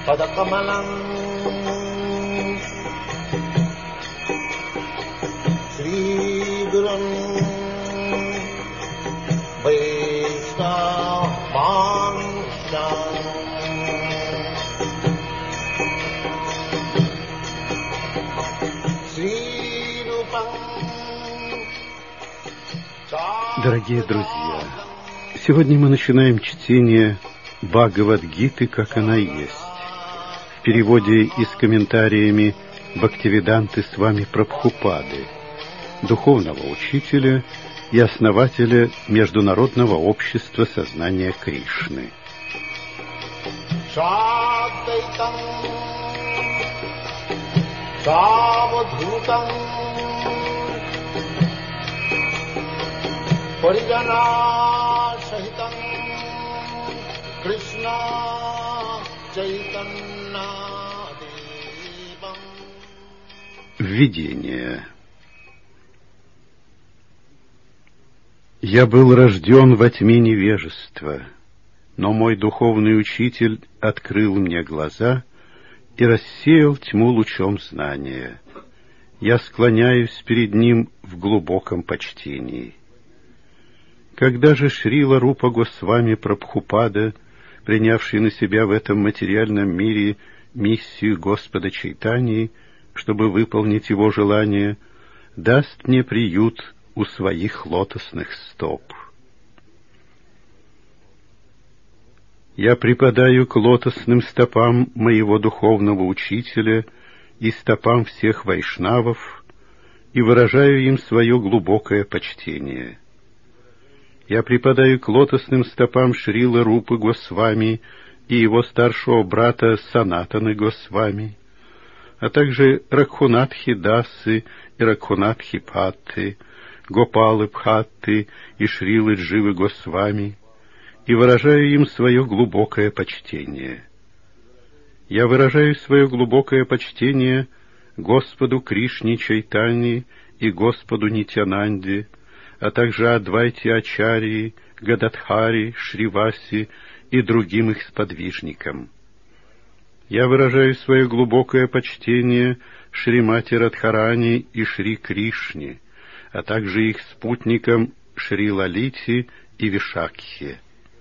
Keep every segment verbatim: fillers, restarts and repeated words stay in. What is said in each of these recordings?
Padakamalam Shri Gurum Vaishnavanshan Shri Rupam. Дорогие друзья, сегодня мы начинаем чтение Бхагавад-гиты, как она есть, в переводе и с комментариями Бхактивиданты Свами Прабхупады, духовного учителя и основателя Международного общества сознания Кришны. Krishna Chaitanya Devam. Введение. Я был рожден во тьме невежества, но мой духовный учитель открыл мне глаза и рассеял тьму лучом знания. Я склоняюсь перед ним в глубоком почтении. Когда же Шрила Рупа Госвами Прабхупада, принявший на себя в этом материальном мире миссию Господа Чайтаньи, чтобы выполнить его желание, даст мне приют у своих лотосных стоп. Я припадаю к лотосным стопам моего духовного учителя и стопам всех вайшнавов и выражаю им свое глубокое почтение. Я припадаю к лотосным стопам Шрилы Рупы Госвами и его старшего брата Санатаны Госвами, а также Ракхунатхи Дасы и Ракхунатхи Патты, Гопалы Бхатты и Шрилы Дживы Госвами, и выражаю им свое глубокое почтение. Я выражаю свое глубокое почтение Господу Кришне Чайтаньи и Господу Нитянанде, а также Адвайте Ачарьи, Гададхари, Шриваси и другим их сподвижникам. Я выражаю свое глубокое почтение Шримати Радхарани и Шри Кришне, а также их спутникам Шри Лалите и Вишакхе.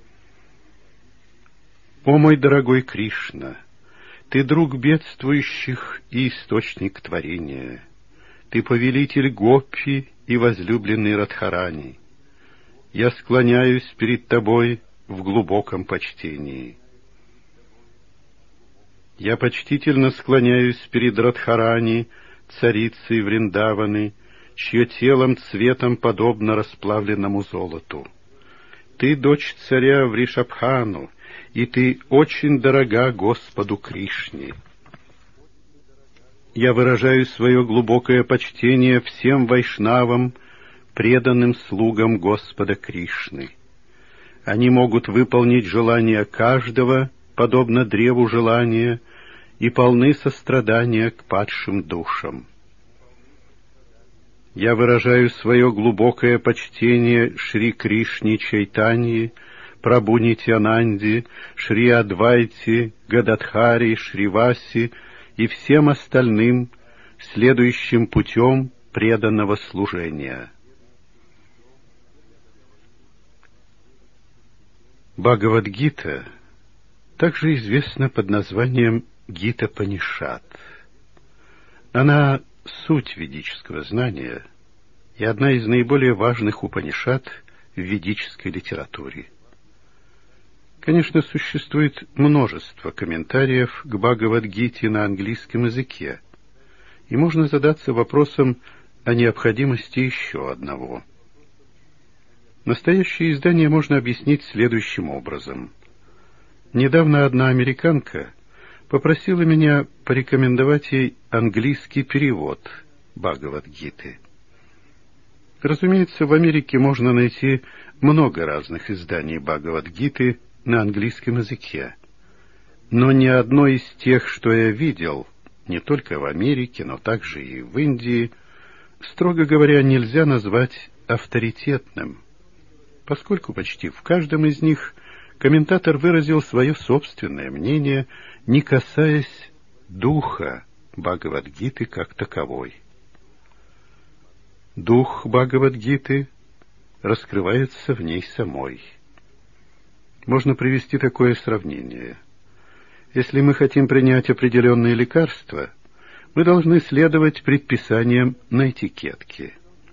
О мой дорогой Кришна, ты друг бедствующих и источник творения. Ты повелитель Гопи и возлюбленный Радхарани. Я склоняюсь перед тобой в глубоком почтении. Я почтительно склоняюсь перед Радхарани, царицей Вриндаваны, чье телом цветом подобно расплавленному золоту. Ты дочь царя Вришабхану, и ты очень дорога Господу Кришне. Я выражаю свое глубокое почтение всем вайшнавам, преданным слугам Господа Кришны. Они могут выполнить желания каждого, подобно древу желания, и полны сострадания к падшим душам. Я выражаю свое глубокое почтение Шри Кришне Чайтаньи, Прабху Нитьянанде, Шри Адвайте, Гададхари, Шриваси и всем остальным, следующим путем преданного служения. Бхагавад-гита также известна под названием Гита-Панишат. Она суть ведического знания и одна из наиболее важных упанишат в ведической литературе. Конечно, существует множество комментариев к Бхагавад-гите на английском языке, и можно задаться вопросом о необходимости еще одного. Настоящее издание можно объяснить следующим образом. Недавно одна американка попросила меня порекомендовать ей английский перевод Бхагавад-гиты. Разумеется, в Америке можно найти много разных изданий Бхагавад-гиты на английском языке, но ни одно из тех, что я видел, не только в Америке, но также и в Индии, строго говоря, нельзя назвать авторитетным, поскольку почти в каждом из них комментатор выразил свое собственное мнение, не касаясь духа Бхагавад-гиты как таковой. Дух Бхагавад-гиты раскрывается в ней самой. Можно привести такое сравнение. Если мы хотим принять определенные лекарства, мы должны следовать предписаниям на этикетке.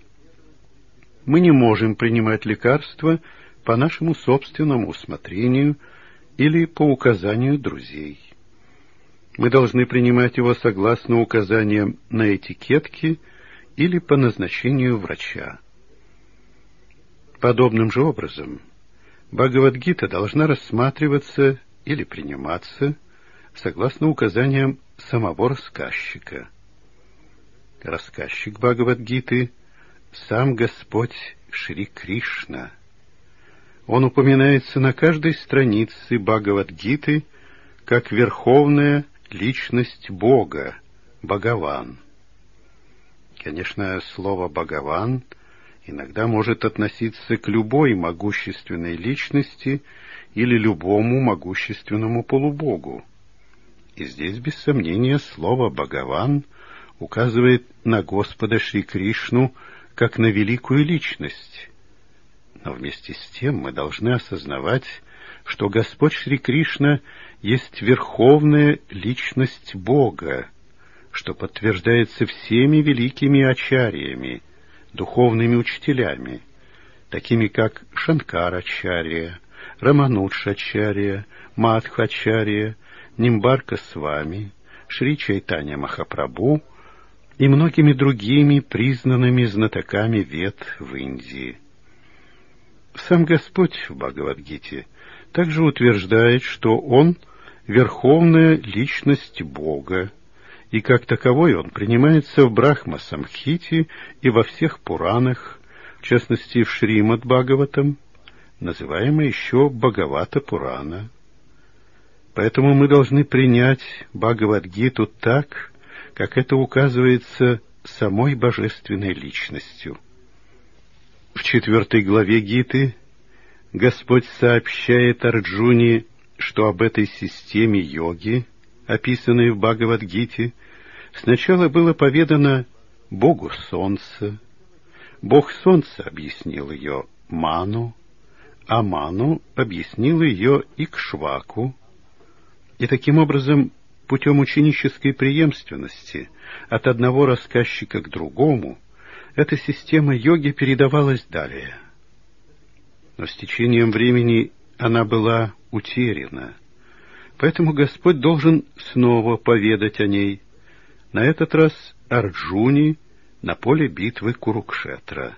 Мы не можем принимать лекарства по нашему собственному усмотрению или по указанию друзей. Мы должны принимать его согласно указаниям на этикетке или по назначению врача. Подобным же образом Бхагавад-гита должна рассматриваться или приниматься согласно указаниям самого рассказчика. Рассказчик Бхагавад-гиты — сам Господь Шри Кришна. Он упоминается на каждой странице Бхагавад-гиты как верховная личность Бога, Бхагаван. Конечно, слово «Бхагаван» иногда может относиться к любой могущественной личности или любому могущественному полубогу. И здесь, без сомнения, слово «Бхагаван» указывает на Господа Шри Кришну как на великую личность. Но вместе с тем мы должны осознавать, что Господь Шри Кришна есть верховная личность Бога, что подтверждается всеми великими ачарьями, духовными учителями, такими как Шанкара-ачарья, Раманудж-ачарья, Мадхва-ачарья, Нимбарка-свами, Шри Чайтанья Махапрабху и многими другими признанными знатоками вед в Индии. Сам Господь в Бхагавад-гите также утверждает, что Он — верховная личность Бога, и как таковой Он принимается в Брахма-самхите и во всех Пуранах, в частности в Шримад-Бхагаватам, называемой еще Бхагавата-Пурана. Поэтому мы должны принять Бхагавад-гиту так, как это указывается самой божественной личностью. В четвертой главе Гиты Господь сообщает Арджуне, что об этой системе йоги, описанной в Бхагавад-гите, сначала было поведано Богу Солнца. Бог Солнца объяснил ее Ману, а Ману объяснил ее Икшваку. И таким образом, путем ученической преемственности от одного рассказчика к другому, эта система йоги передавалась далее. Но с течением времени она была утеряна, поэтому Господь должен снова поведать о ней, на этот раз Арджуне на поле битвы Курукшетра.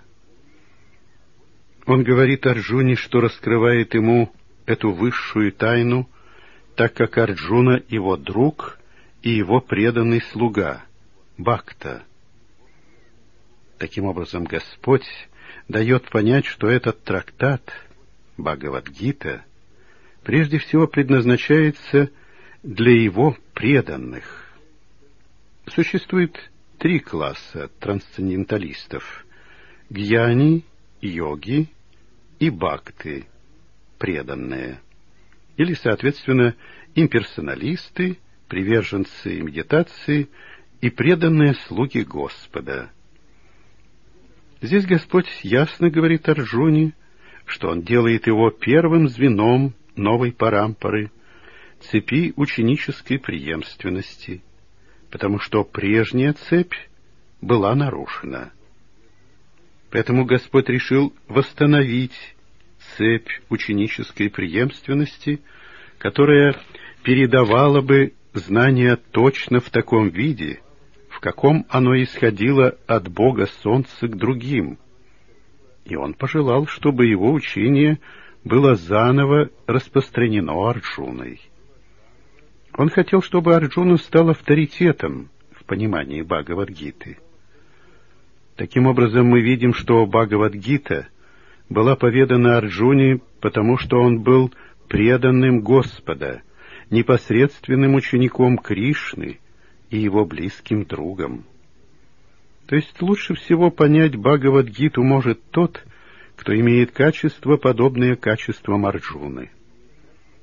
Он говорит Арджуне, что раскрывает ему эту высшую тайну, так как Арджуна его друг и его преданный слуга, Бхакта. Таким образом, Господь дает понять, что этот трактат, Бхагавад-гита, прежде всего предназначается для его преданных. Существует три класса трансценденталистов — гьяни, йоги и бхакты, преданные, или, соответственно, имперсоналисты, приверженцы медитации и преданные слуги Господа. Здесь Господь ясно говорит Арджуне, что Он делает его первым звеном новой парампары, цепи ученической преемственности, потому что прежняя цепь была нарушена. Поэтому Господь решил восстановить цепь ученической преемственности, которая передавала бы знание точно в таком виде, в каком оно исходило от Бога Солнца к другим. И Он пожелал, чтобы его учение было заново распространено Арджуной. Он хотел, чтобы Арджуна стал авторитетом в понимании Бхагавад-гиты. Таким образом, мы видим, что Бхагавад-гита была поведана Арджуне, потому что он был преданным Господа, непосредственным учеником Кришны и его близким другом. То есть лучше всего понять Бхагавад-гиту может тот, кто имеет качества, подобные качествам Арджуны.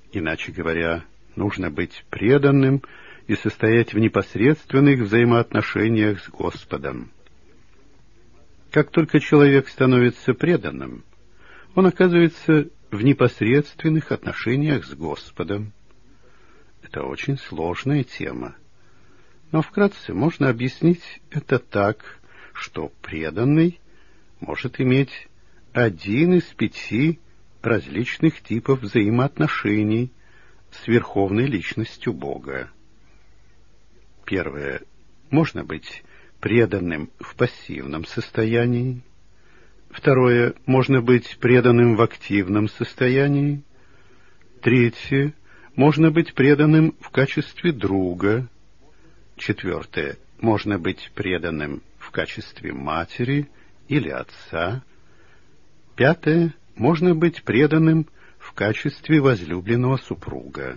Иначе говоря, нужно быть преданным и состоять в непосредственных взаимоотношениях с Господом. Как только человек становится преданным, он оказывается в непосредственных отношениях с Господом. Это очень сложная тема. Но вкратце можно объяснить это так, что преданный может иметь один из пяти различных типов взаимоотношений с Верховной Личностью Бога. Первое. Можно быть преданным в пассивном состоянии. Второе. Можно быть преданным в активном состоянии. Третье. Можно быть преданным в качестве друга. Четвертое. Можно быть преданным в качестве матери или отца. Пятое. Можно быть преданным в качестве возлюбленного супруга.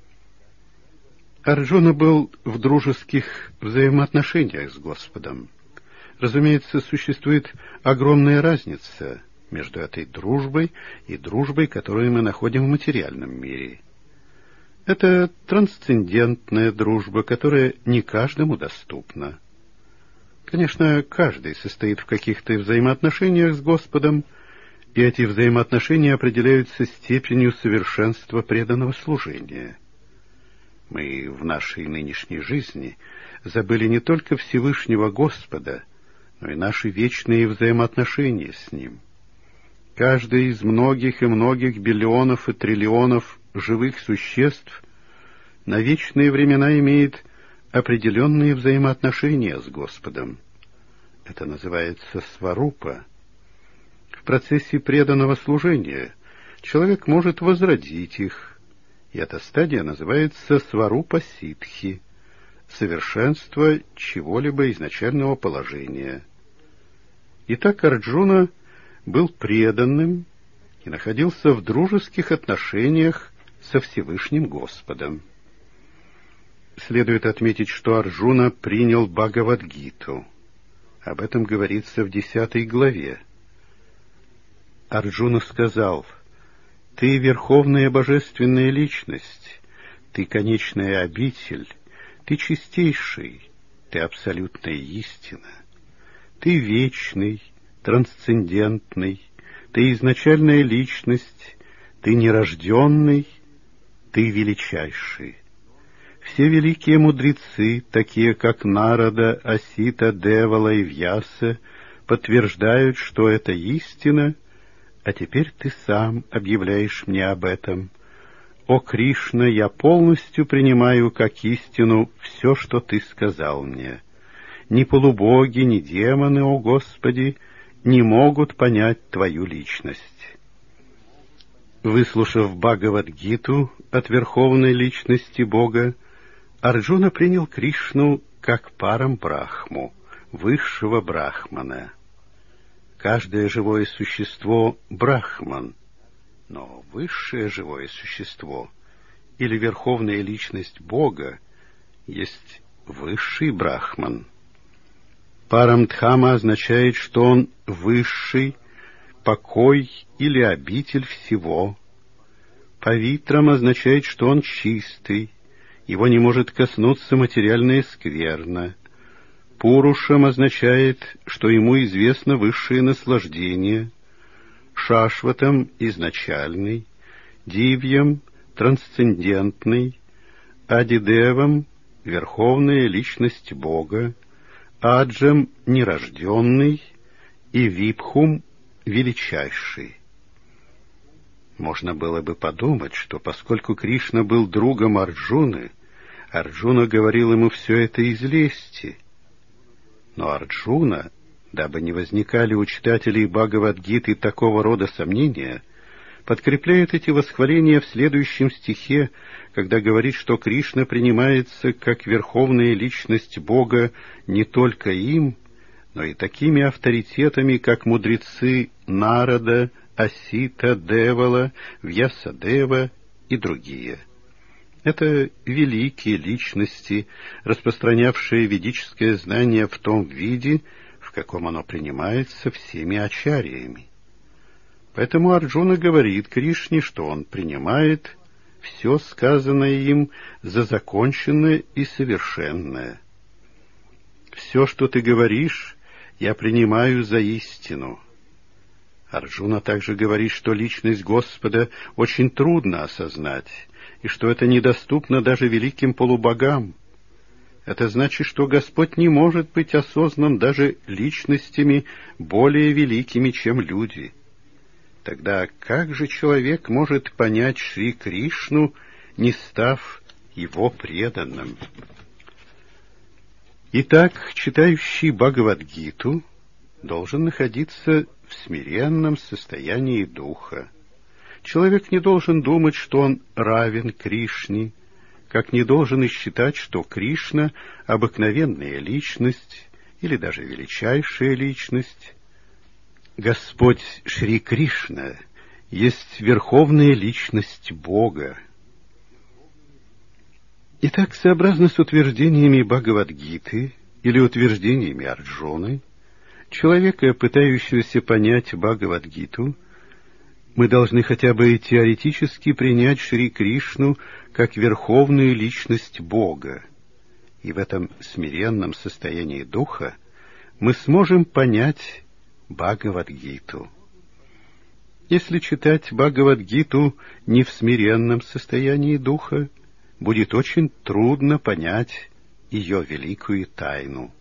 Арджуна был в дружеских взаимоотношениях с Господом. Разумеется, существует огромная разница между этой дружбой и дружбой, которую мы находим в материальном мире. Это трансцендентная дружба, которая не каждому доступна. Конечно, каждый состоит в каких-то взаимоотношениях с Господом, и эти взаимоотношения определяются степенью совершенства преданного служения. Мы в нашей нынешней жизни забыли не только Всевышнего Господа, но и наши вечные взаимоотношения с Ним. Каждый из многих и многих биллионов и триллионов живых существ на вечные времена имеет определенные взаимоотношения с Господом. Это называется сварупа. В процессе преданного служения человек может возродить их, и эта стадия называется сварупа ситхи, совершенство чего-либо изначального положения. Итак, Арджуна был преданным и находился в дружеских отношениях со Всевышним Господом. Следует отметить, что Арджуна принял Бхагавад-гиту. Об этом говорится в десятой главе. Арджуна сказал: «Ты верховная божественная личность, ты конечная обитель, ты чистейший, ты абсолютная истина, ты вечный, трансцендентный, ты изначальная личность, ты нерожденный, ты величайший. Все великие мудрецы, такие как Нарада, Асита, Девала и Вьяса, подтверждают, что это истина, а теперь ты сам объявляешь мне об этом. О Кришна, я полностью принимаю как истину все, что ты сказал мне. Ни полубоги, ни демоны, о Господи, не могут понять твою личность». Выслушав Бхагавад-гиту от Верховной Личности Бога, Арджуна принял Кришну как Парам-брахму, высшего брахмана. Каждое живое существо — брахман, но высшее живое существо или Верховная Личность Бога есть высший брахман. Парамдхама означает, что он высший, покой или обитель всего. Павитрам означает, что он чистый, его не может коснуться материальная скверна. Пурушам означает, что ему известно высшее наслаждение. Шашватам — изначальный, Дивьям — трансцендентный, Адидевам — верховная личность Бога, Аджам — нерожденный и Випхум — величайший. Можно было бы подумать, что поскольку Кришна был другом Арджуны, Арджуна говорил ему все это из лести. Но Арджуна, дабы не возникали у читателей Бхагавад-гиты такого рода сомнения, подкрепляет эти восхваления в следующем стихе, когда говорит, что Кришна принимается как верховная личность Бога не только им, но и такими авторитетами, как мудрецы Нарада, Асита, Девала, Вьясадева и другие. Это великие личности, распространявшие ведическое знание в том виде, в каком оно принимается всеми ачарьями. Поэтому Арджуна говорит Кришне, что он принимает все сказанное им за законченное и совершенное. Все, что ты говоришь, я принимаю за истину. Арджуна также говорит, что личность Господа очень трудно осознать, и что это недоступно даже великим полубогам. Это значит, что Господь не может быть осознан даже личностями более великими, чем люди. Тогда как же человек может понять Шри Кришну, не став его преданным? Итак, читающий Бхагавад-гиту должен находиться в смиренном состоянии духа. Человек не должен думать, что он равен Кришне, как не должен и считать, что Кришна — обыкновенная личность или даже величайшая личность. Господь Шри Кришна есть верховная личность Бога. Итак, сообразно с утверждениями Бхагавад-гиты или утверждениями Арджуны, человека, пытающегося понять Бхагавад-гиту, мы должны хотя бы теоретически принять Шри Кришну как верховную личность Бога, и в этом смиренном состоянии духа мы сможем понять Бхагавад-гиту. Если читать Бхагавад-гиту не в смиренном состоянии духа, будет очень трудно понять ее великую тайну.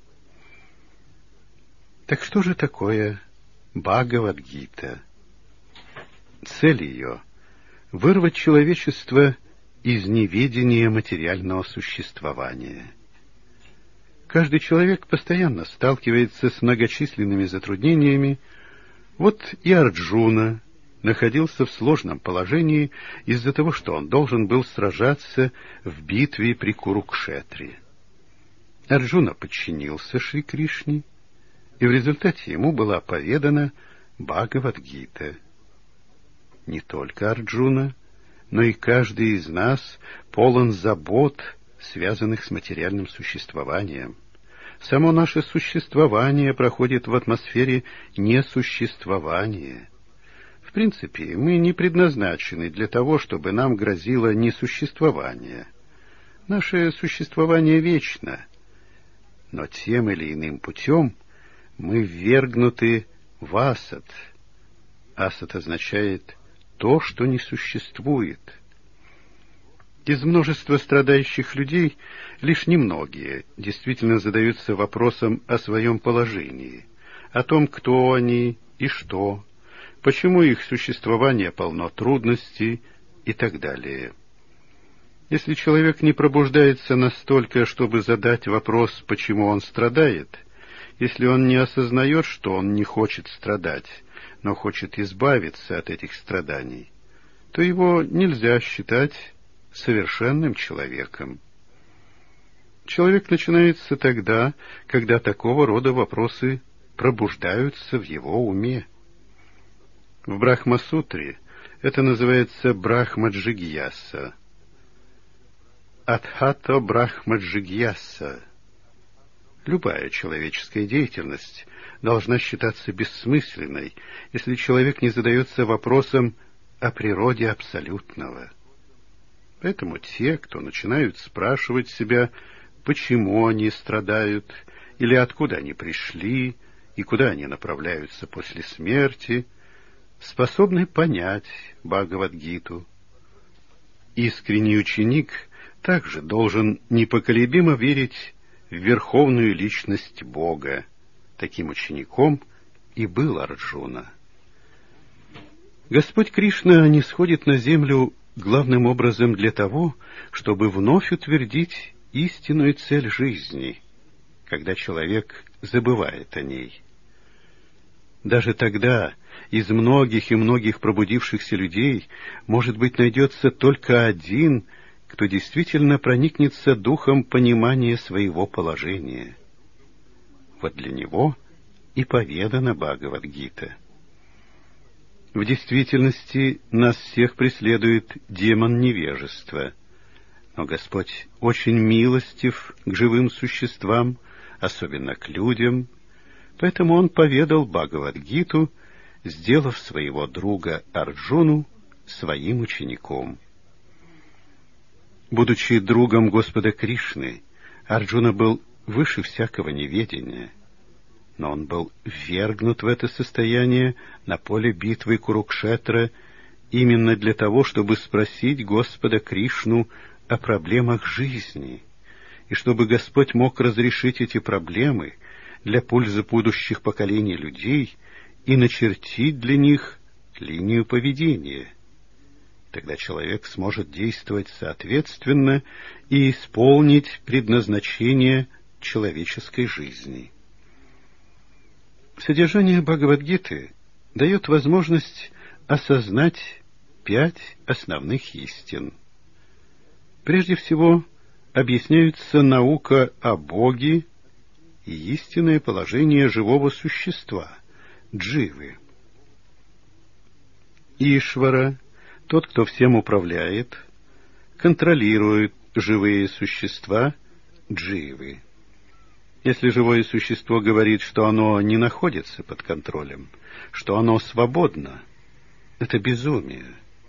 Так что же такое Бхагавад-гита? Цель ее — вырвать человечество из неведения материального существования. Каждый человек постоянно сталкивается с многочисленными затруднениями. Вот и Арджуна находился в сложном положении из-за того, что он должен был сражаться в битве при Курукшетре. Арджуна подчинился Шри Кришне, и в результате ему была поведана Бхагавад-гита. Не только Арджуна, но и каждый из нас полон забот, связанных с материальным существованием. Само наше существование проходит в атмосфере несуществования. В принципе, мы не предназначены для того, чтобы нам грозило несуществование. Наше существование вечно, но тем или иным путем мы ввергнуты в асад. Асад означает то, что не существует. Из множества страдающих людей лишь немногие действительно задаются вопросом о своем положении, о том, кто они и что, почему их существование полно трудностей и так далее. Если человек не пробуждается настолько, чтобы задать вопрос, почему он страдает, если он не осознает, что он не хочет страдать, но хочет избавиться от этих страданий, то его нельзя считать совершенным человеком. Человек начинается тогда, когда такого рода вопросы пробуждаются в его уме. В Брахма-сутре это называется Брахма-джигьяса. Адхата Брахма-джигьяса. Любая человеческая деятельность должна считаться бессмысленной, если человек не задается вопросом о природе абсолютного. Поэтому те, кто начинают спрашивать себя, почему они страдают, или откуда они пришли, и куда они направляются после смерти, способны понять Бхагавад-гиту. Искренний ученик также должен непоколебимо верить в верховную личность Бога. Таким учеником и был Арджуна. Господь Кришна нисходит на землю главным образом для того, чтобы вновь утвердить истинную цель жизни, когда человек забывает о ней. Даже тогда из многих и многих пробудившихся людей, может быть, найдется только один, кто действительно проникнется духом понимания своего положения. Вот для него и поведана Бхагавад-гита. В действительности нас всех преследует демон невежества, но Господь очень милостив к живым существам, особенно к людям, поэтому Он поведал Бхагавад-гиту, сделав своего друга Арджуну своим учеником. Будучи другом Господа Кришны, Арджуна был выше всякого неведения, но он был ввергнут в это состояние на поле битвы Курукшетра именно для того, чтобы спросить Господа Кришну о проблемах жизни, и чтобы Господь мог разрешить эти проблемы для пользы будущих поколений людей и начертить для них линию поведения. Тогда человек сможет действовать соответственно и исполнить предназначение человеческой жизни. Содержание Бхагавад-гиты дает возможность осознать пять основных истин. Прежде всего, объясняются наука о Боге и истинное положение живого существа, дживы. Ишвара, тот, кто всем управляет, контролирует живые существа, дживы. Если живое существо говорит, что оно не находится под контролем, что оно свободно, это безумие.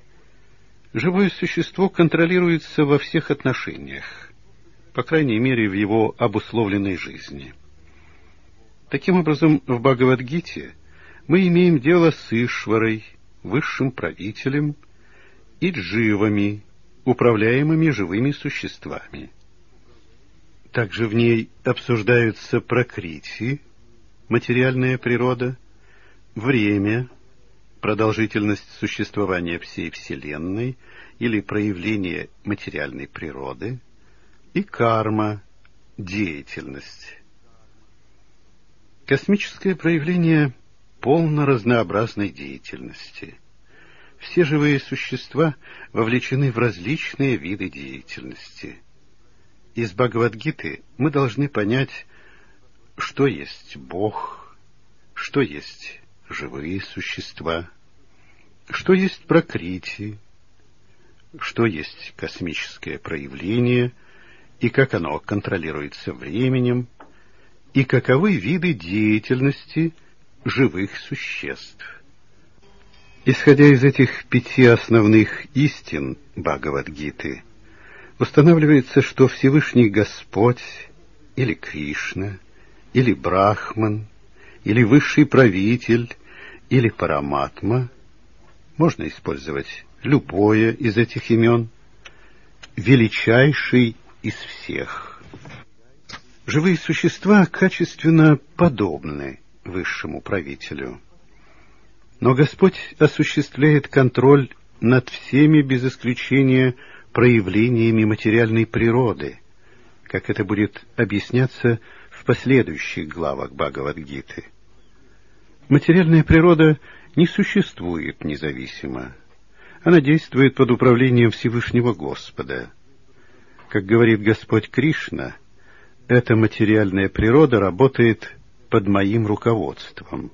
Живое существо контролируется во всех отношениях, по крайней мере, в его обусловленной жизни. Таким образом, в Бхагавад-гите мы имеем дело с Ишварой, высшим правителем, и дживами, управляемыми живыми существами. Также в ней обсуждаются пракрити, материальная природа, время, продолжительность существования всей Вселенной или проявление материальной природы, и карма, деятельность. Космическое проявление полно разнообразной деятельности. Все живые существа вовлечены в различные виды деятельности. Из Бхагавад-гиты мы должны понять, что есть Бог, что есть живые существа, что есть пракрити, что есть космическое проявление и как оно контролируется временем, и каковы виды деятельности живых существ. Исходя из этих пяти основных истин Бхагавад-гиты, устанавливается, что Всевышний Господь, или Кришна, или Брахман, или Высший Правитель, или Параматма, можно использовать любое из этих имен, величайший из всех. Живые существа качественно подобны Высшему Правителю. Но Господь осуществляет контроль над всеми без исключения проявлениями материальной природы, как это будет объясняться в последующих главах Бхагавад-гиты. Материальная природа не существует независимо. Она действует под управлением Всевышнего Господа. Как говорит Господь Кришна, эта материальная природа работает под моим руководством.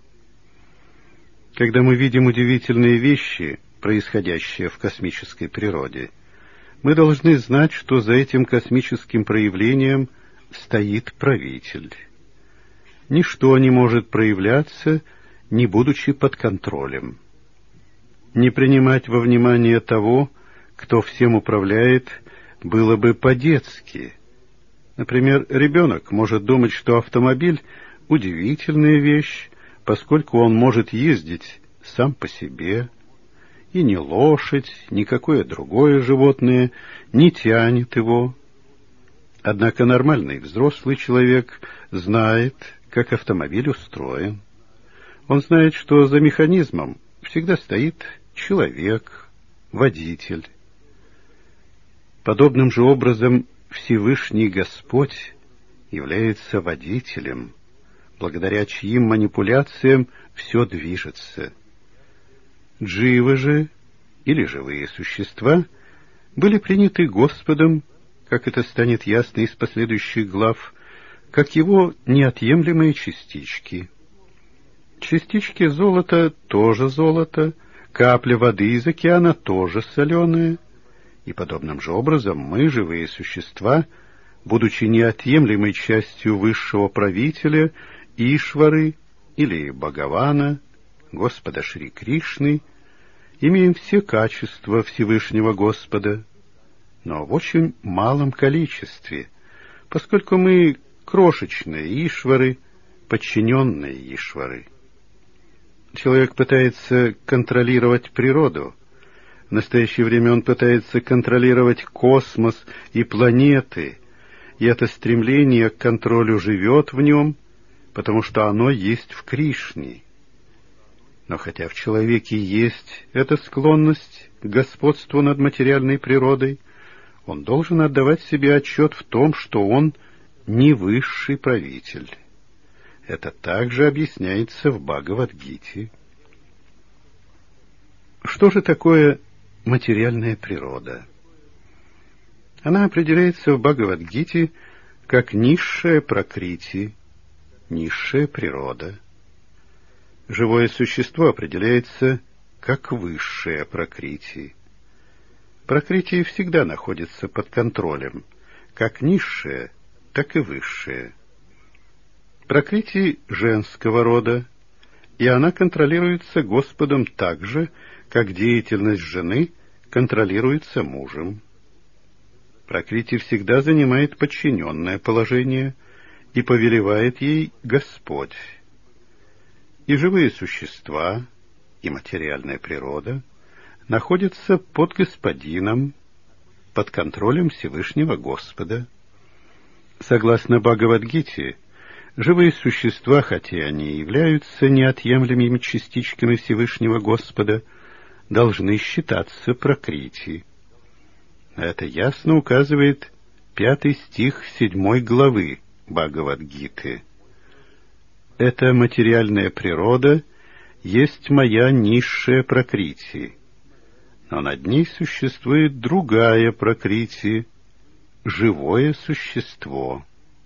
Когда мы видим удивительные вещи, происходящие в космической природе, мы должны знать, что за этим космическим проявлением стоит правитель. Ничто не может проявляться, не будучи под контролем. Не принимать во внимание того, кто всем управляет, было бы по-детски. Например, ребенок может думать, что автомобиль — удивительная вещь, поскольку он может ездить сам по себе, и ни лошадь, ни какое другое животное не тянет его. Однако нормальный взрослый человек знает, как автомобиль устроен. Он знает, что за механизмом всегда стоит человек, водитель. Подобным же образом Всевышний Господь является водителем, благодаря чьим манипуляциям все движется. Дживы же, или живые существа, были приняты Господом, как это станет ясно из последующих глав, как его неотъемлемые частички. Частички золота тоже золото, капля воды из океана тоже соленая, и подобным же образом мы, живые существа, будучи неотъемлемой частью высшего правителя, Ишвары или Бхагавана, Господа Шри Кришны, имеем все качества Всевышнего Господа, но в очень малом количестве, поскольку мы крошечные ишвары, подчиненные ишвары. Человек пытается контролировать природу. В настоящее время он пытается контролировать космос и планеты, и это стремление к контролю живет в нем, потому что оно есть в Кришне. Но хотя в человеке есть эта склонность к господству над материальной природой, он должен отдавать себе отчет в том, что он не высший правитель. Это также объясняется в Бхагавад-гите. Что же такое материальная природа? Она определяется в Бхагавад-гите как низшая пракрити, низшая природа. Живое существо определяется как высшая пракрити. Пракрити всегда находится под контролем, как низшая, так и высшая. Пракрити женского рода, и она контролируется Господом так же, как деятельность жены контролируется мужем. Пракрити всегда занимает подчиненное положение, и повелевает ей Господь. И живые существа, и материальная природа находятся под Господином, под контролем Всевышнего Господа. Согласно Бхагавад-гите, живые существа, хотя они и являются неотъемлемыми частичками Всевышнего Господа, должны считаться пракрити. Это ясно указывает пятый стих седьмой главы Бхагавад-гиты. Эта материальная природа есть моя низшая пракрити, но над ней существует другая пракрити, живое существо.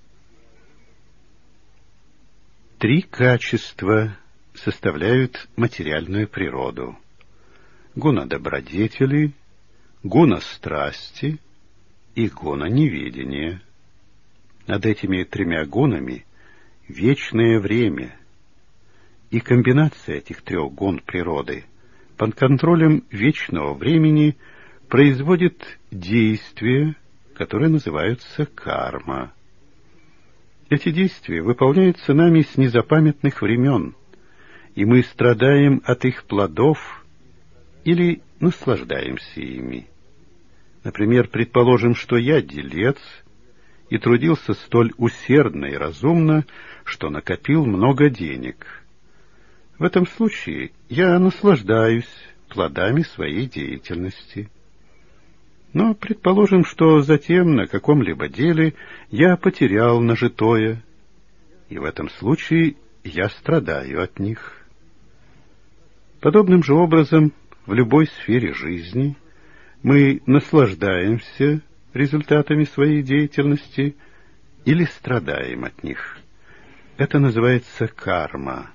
Три качества составляют материальную природу: гуна добродетели, гуна страсти и гуна неведения. Над этими тремя гунами вечное время, и комбинация этих трех гун природы под контролем вечного времени производит действия, которые называются карма. Эти действия выполняются нами с незапамятных времен, и мы страдаем от их плодов или наслаждаемся ими. Например, предположим, что я делец и трудился столь усердно и разумно, что накопил много денег. В этом случае я наслаждаюсь плодами своей деятельности. Но предположим, что затем на каком-либо деле я потерял нажитое, и в этом случае я страдаю от них. Подобным же образом в любой сфере жизни мы наслаждаемся результатами своей деятельности или страдаем от них. Это называется карма.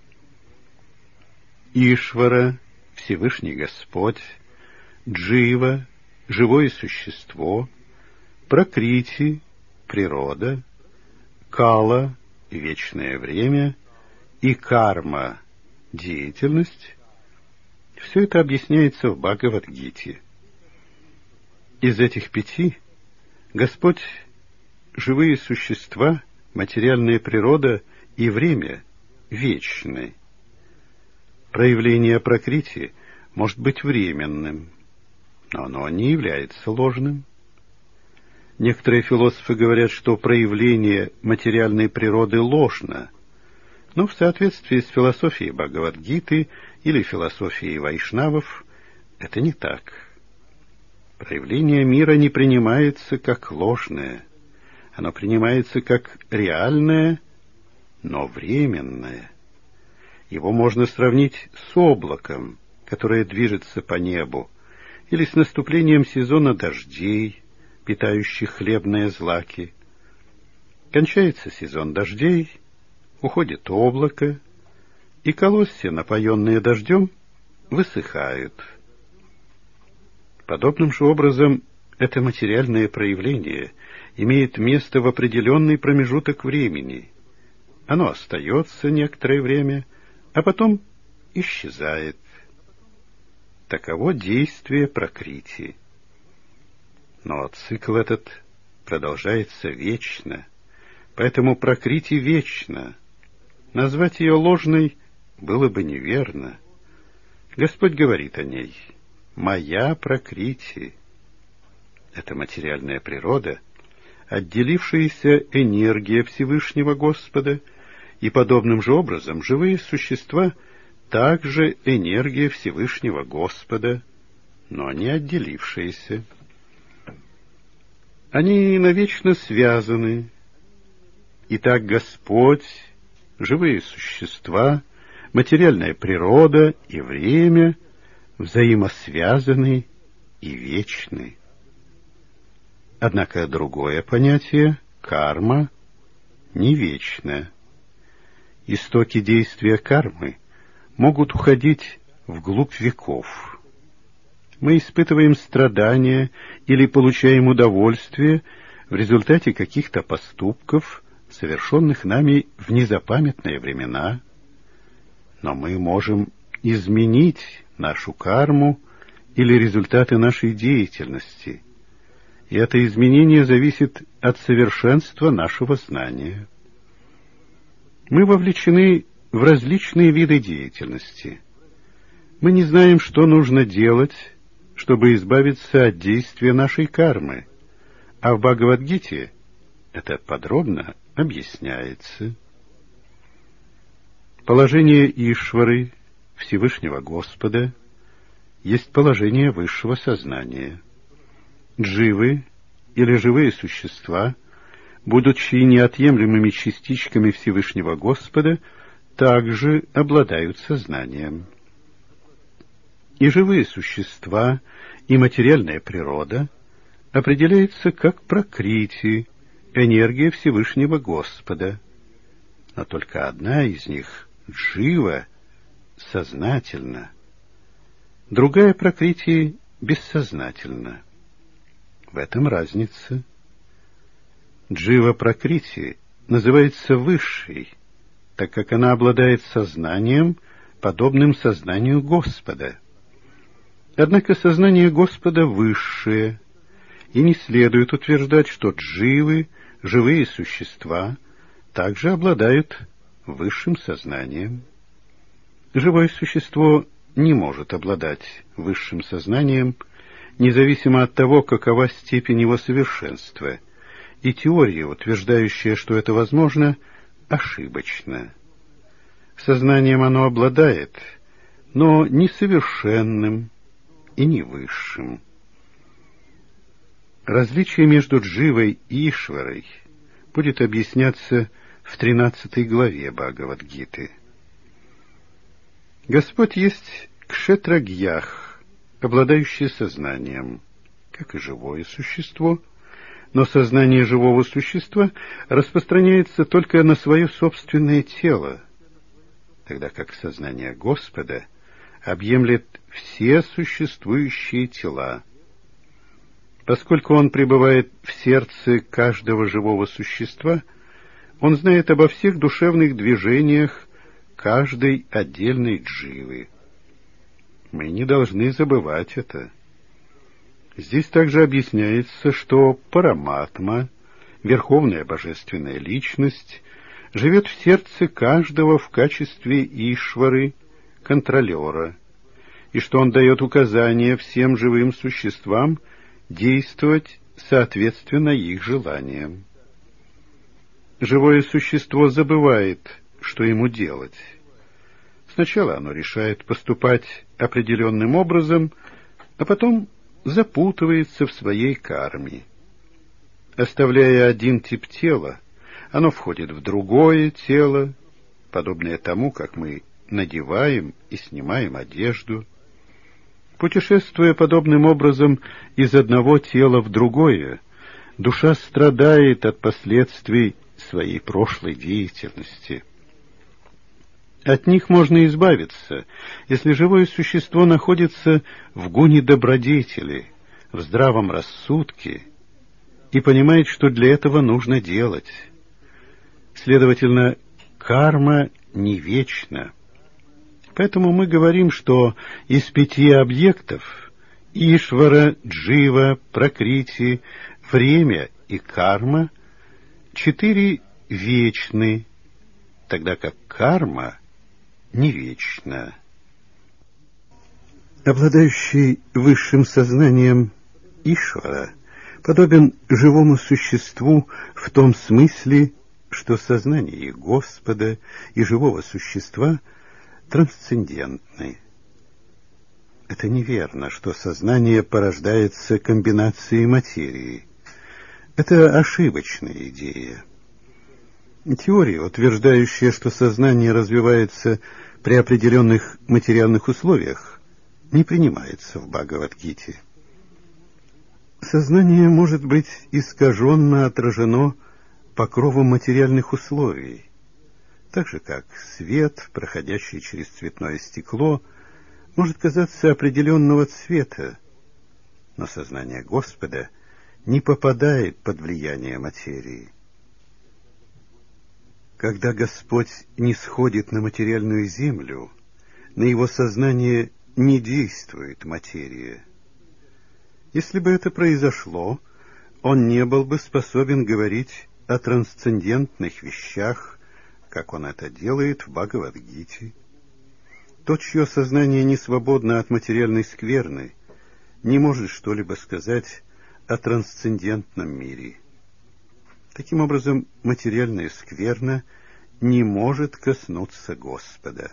Ишвара, Всевышний Господь, Джива, живое существо, Пракрити, природа, Кала, вечное время, и карма, деятельность — все это объясняется в Бхагавад-гите. Из этих пяти Господь, живые существа, материальная природа и время вечны. Проявление пракрити может быть временным, но оно не является ложным. Некоторые философы говорят, что проявление материальной природы ложно, но в соответствии с философией Бхагавад-гиты или философией вайшнавов это не так. Проявление мира не принимается как ложное, оно принимается как реальное, но временное. Его можно сравнить с облаком, которое движется по небу, или с наступлением сезона дождей, питающих хлебные злаки. Кончается сезон дождей, уходит облако, и колосья, напоенные дождем, высыхают. Подобным же образом это материальное проявление имеет место в определенный промежуток времени. Оно остается некоторое время, а потом исчезает. Таково действие пракрити. Но цикл этот продолжается вечно, поэтому пракрити вечна. Назвать ее ложной было бы неверно. Господь говорит о ней: «Моя пракрити». Это материальная природа, отделившаяся энергия Всевышнего Господа, и подобным же образом живые существа также энергия Всевышнего Господа, но не отделившиеся. Они навечно связаны. Итак, Господь, живые существа, материальная природа и время взаимосвязаны и вечны. Однако другое понятие, карма, не вечно. Истоки действия кармы могут уходить вглубь веков. Мы испытываем страдания или получаем удовольствие в результате каких-то поступков, совершенных нами в незапамятные времена, но мы можем изменить нашу карму или результаты нашей деятельности, и это изменение зависит от совершенства нашего знания. Мы вовлечены в различные виды деятельности. Мы не знаем, что нужно делать, чтобы избавиться от действия нашей кармы, а в Бхагавад-гите это подробно объясняется. Положение Ишвары, Всевышнего Господа, есть положение высшего сознания. Дживы, или живые существа, будучи неотъемлемыми частичками Всевышнего Господа, также обладают сознанием. И живые существа, и материальная природа определяются как пракрити, энергия Всевышнего Господа. Но только одна из них, джива, сознательна, другая пракрити бессознательна. В этом разница. Джива пракрити называется высшей, так как она обладает сознанием, подобным сознанию Господа. Однако сознание Господа высшее, и не следует утверждать, что дживы, живые существа, также обладают высшим сознанием. Живое существо не может обладать высшим сознанием, независимо от того, какова степень его совершенства, и теория, утверждающая, что это возможно, ошибочна. Сознанием оно обладает, но не совершенным и не высшим. Различие между дживой и ишварой будет объясняться в тринадцатой главе Бхагавад-гиты. Господь есть кшетрагьях, обладающее сознанием, как и живое существо, но сознание живого существа распространяется только на свое собственное тело, тогда как сознание Господа объемлет все существующие тела. Поскольку он пребывает в сердце каждого живого существа, он знает обо всех душевных движениях каждой отдельной дживы. Мы не должны забывать это. Здесь также объясняется, что Параматма, Верховная Божественная Личность, живет в сердце каждого в качестве Ишвары, контролера, и что он дает указания всем живым существам действовать соответственно их желаниям. Живое существо забывает, что ему делать. Сначала оно решает поступать определенным образом, а потом запутывается в своей карме. Оставляя один тип тела, оно входит в другое тело, подобное тому, как мы надеваем и снимаем одежду. Путешествуя подобным образом из одного тела в другое, душа страдает от последствий своей прошлой деятельности. От них можно избавиться, если живое существо находится в гуне добродетели, в здравом рассудке, и понимает, что для этого нужно делать. Следовательно, карма не вечна. Поэтому мы говорим, что из пяти объектов Ишвара, Джива, Пракрити, время и карма — четыре вечны, тогда как карма не вечна. Обладающий высшим сознанием Ишвара подобен живому существу в том смысле, что сознание Господа и живого существа трансцендентны. Это неверно, что сознание порождается комбинацией материи. Это ошибочная идея. Теория, утверждающая, что сознание развивается при определенных материальных условиях, не принимается в Бхагавад-гите. Сознание может быть искаженно отражено покровом материальных условий, так же как свет, проходящий через цветное стекло, может казаться определенного цвета, но сознание Господа не попадает под влияние материи. Когда Господь нисходит на материальную землю, на его сознание не действует материя. Если бы это произошло, он не был бы способен говорить о трансцендентных вещах, как он это делает в Бхагавад-гите. Тот, чье сознание не свободно от материальной скверны, не может что-либо сказать о трансцендентном мире. Таким образом, материальная скверна не может коснуться Господа.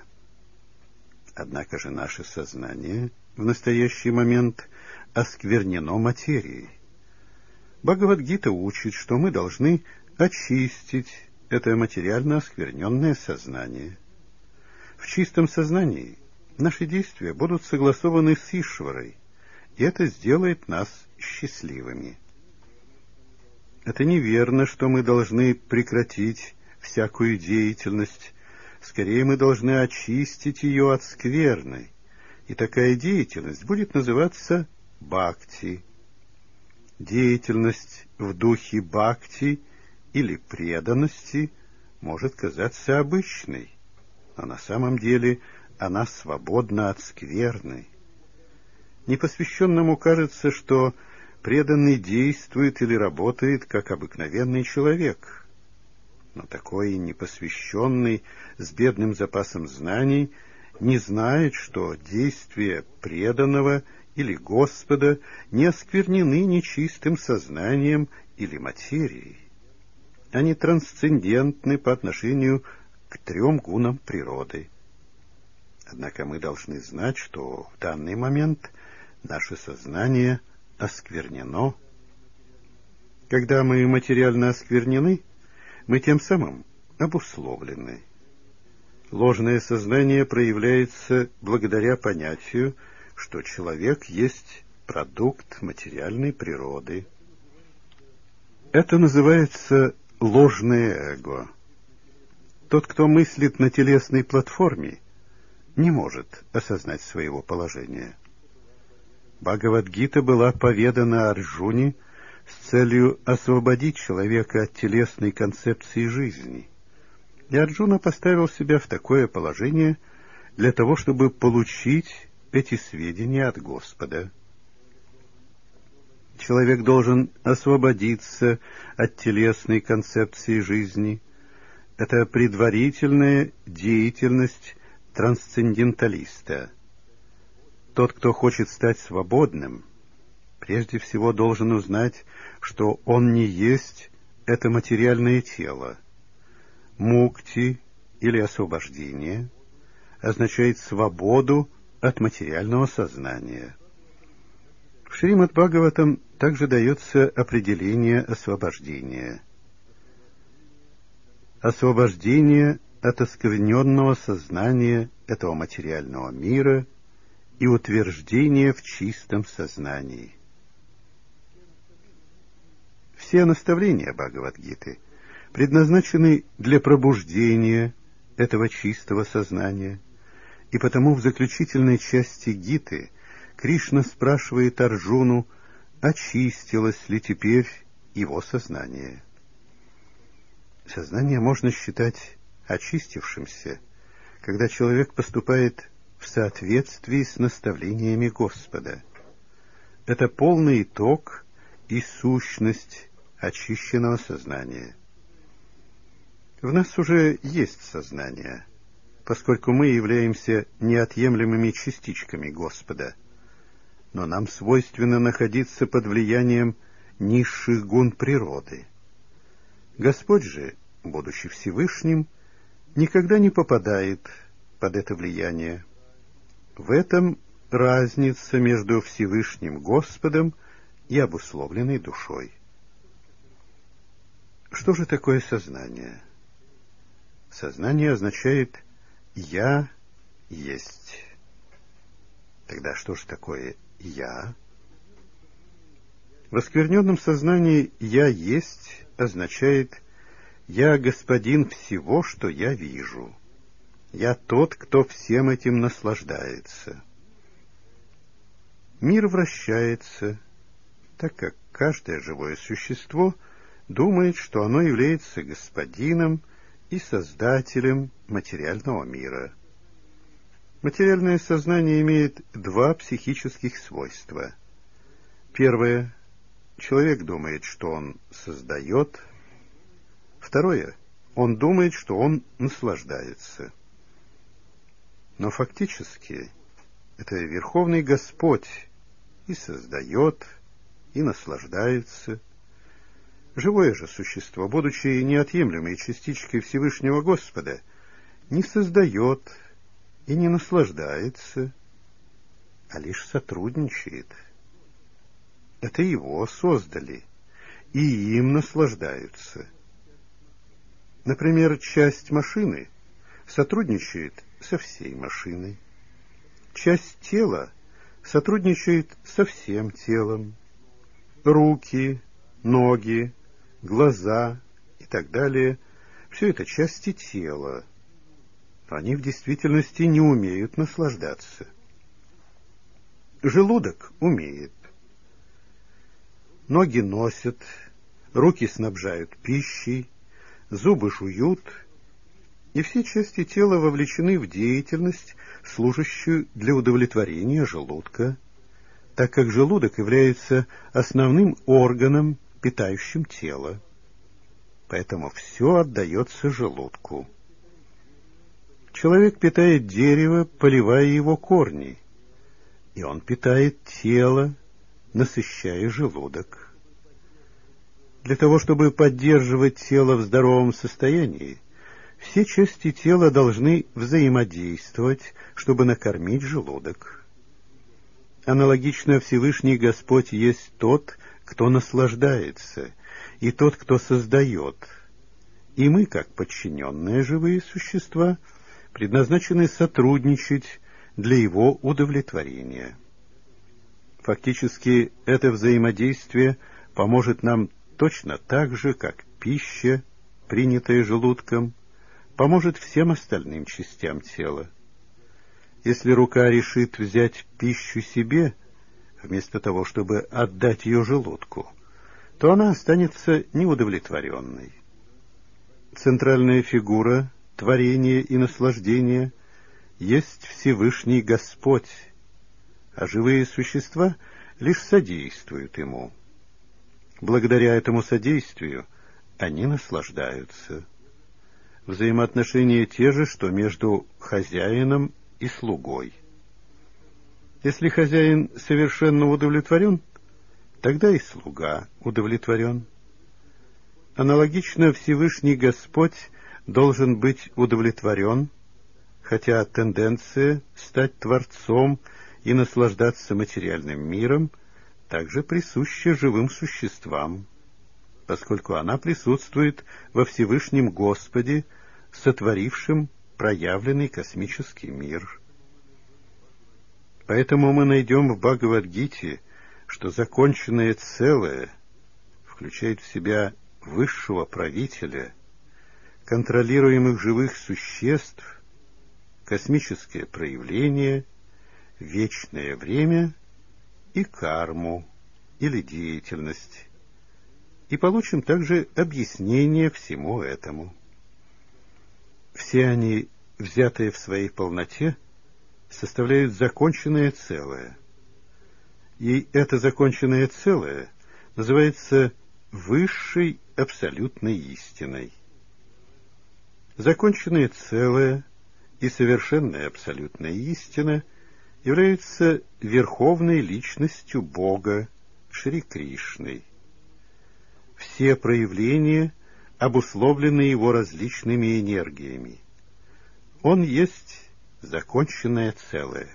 Однако же наше сознание в настоящий момент осквернено материей. Бхагавад-гита учит, что мы должны очистить это материально оскверненное сознание. В чистом сознании наши действия будут согласованы с Ишварой, и это сделает нас счастливыми. Это неверно, что мы должны прекратить всякую деятельность. Скорее, мы должны очистить ее от скверны, и такая деятельность будет называться бхакти. Деятельность в духе бхакти или преданности может казаться обычной, но на самом деле она свободна от скверны. Непосвященному кажется, что преданный действует или работает как обыкновенный человек, но такой непосвященный с бедным запасом знаний не знает, что действия преданного или Господа не осквернены нечистым сознанием или материей. Они трансцендентны по отношению к трем гунам природы. Однако мы должны знать, что в данный момент наше сознание осквернено. Когда мы материально осквернены, мы тем самым обусловлены. Ложное сознание проявляется благодаря понятию, что человек есть продукт материальной природы. Это называется ложное эго. Тот, кто мыслит на телесной платформе, не может осознать своего положения. Бхагавад-гита была поведана Арджуне с целью освободить человека от телесной концепции жизни. И Арджуна поставил себя в такое положение для того, чтобы получить эти сведения от Господа. Человек должен освободиться от телесной концепции жизни. Это предварительная деятельность трансценденталиста. Тот, кто хочет стать свободным, прежде всего должен узнать, что он не есть это материальное тело. Мукти, или освобождение, означает свободу от материального сознания. В Шримад-Бхагаватам также дается определение освобождения. Освобождение от оскверненного сознания этого материального мира и утверждение в чистом сознании. Все наставления Бхагавад-гиты предназначены для пробуждения этого чистого сознания, и потому в заключительной части гиты Кришна спрашивает Арджуну, очистилось ли теперь его сознание. Сознание можно считать очистившимся, когда человек поступает в соответствии с наставлениями Господа. это полный итог и сущность очищенного сознания. В нас уже есть сознание, поскольку мы являемся неотъемлемыми частичками Господа, но нам свойственно находиться под влиянием низших гун природы. Господь же, будучи Всевышним, никогда не попадает под это влияние. В этом разница между Всевышним Господом и обусловленной душой. Что же такое сознание? Сознание означает «я есть». Тогда что же такое «я»? В оскверненном сознании «я есть» означает «я господин всего, что я вижу». Я тот, кто всем этим наслаждается. Мир вращается, так как каждое живое существо думает, что оно является господином и создателем материального мира. Материальное сознание имеет два психических свойства. Первое. Человек думает, что он создает. Второе. Он думает, что он наслаждается. Но фактически это Верховный Господь и создает, и наслаждается. Живое же существо, будучи неотъемлемой частичкой Всевышнего Господа, не создает и не наслаждается, а лишь сотрудничает. Это его создали, и им наслаждаются. Например, часть машины сотрудничает со всей машиной. Часть тела сотрудничает со всем телом. Руки, ноги, глаза и так далее — все это части тела. Но они в действительности не умеют наслаждаться. Желудок умеет. Ноги носят, руки снабжают пищей, зубы жуют, и все части тела вовлечены в деятельность, служащую для удовлетворения желудка, так как желудок является основным органом, питающим тело. Поэтому все отдается желудку. Человек питает дерево, поливая его корни, и он питает тело, насыщая желудок. Для того, чтобы поддерживать тело в здоровом состоянии, все части тела должны взаимодействовать, чтобы накормить желудок. Аналогично Всевышний Господь есть тот, кто наслаждается, и тот, кто создает. И мы, как подчиненные живые существа, предназначены сотрудничать для его удовлетворения. Фактически, это взаимодействие поможет нам точно так же, как пища, принятая желудком, поможет всем остальным частям тела. Если рука решит взять пищу себе, вместо того, чтобы отдать ее желудку, то она останется неудовлетворенной. Центральная фигура творения и наслаждения есть Всевышний Господь, а живые существа лишь содействуют ему. Благодаря этому содействию они наслаждаются. Взаимоотношения те же, что между хозяином и слугой. Если хозяин совершенно удовлетворен, тогда и слуга удовлетворен. Аналогично Всевышний Господь должен быть удовлетворен, хотя тенденция стать Творцом и наслаждаться материальным миром также присуща живым существам, поскольку она присутствует во Всевышнем Господе, сотворившем проявленный космический мир. Поэтому мы найдем в Бхагавад-гите, что законченное целое включает в себя высшего правителя, контролируемых живых существ, космическое проявление, вечное время и карму или деятельность. И получим также объяснение всему этому. Все они, взятые в своей полноте, составляют законченное целое. И это законченное целое называется высшей абсолютной истиной. Законченное целое и совершенная абсолютная истина являются верховной личностью Бога Шри Кришной. Все проявления обусловлены его различными энергиями. Он есть законченное целое.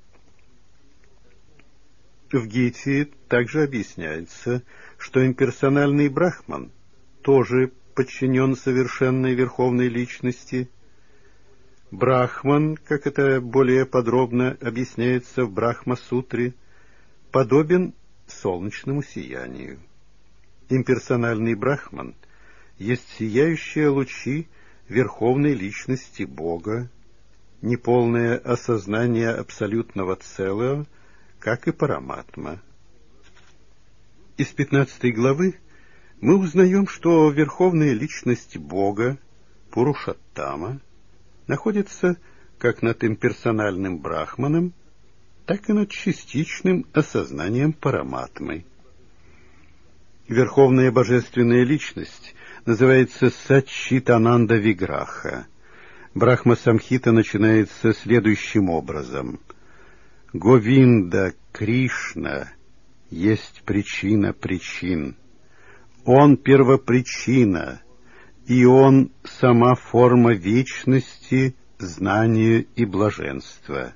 В Гите также объясняется, что имперсональный Брахман тоже подчинен совершенной верховной личности. Брахман, как это более подробно объясняется в Брахма-сутре, подобен солнечному сиянию. Имперсональный Брахман есть сияющие лучи верховной личности Бога, неполное осознание абсолютного целого, как и Параматма. Из пятнадцатой главы мы узнаем, что верховная личность Бога, Пурушаттама, находится как над имперсональным Брахманом, так и над частичным осознанием Параматмы. Верховная божественная личность называется Саччитананда Виграха. Брахма-самхита начинается следующим образом. Говинда Кришна есть причина причин. Он первопричина, и Он сама форма вечности, знания и блаженства.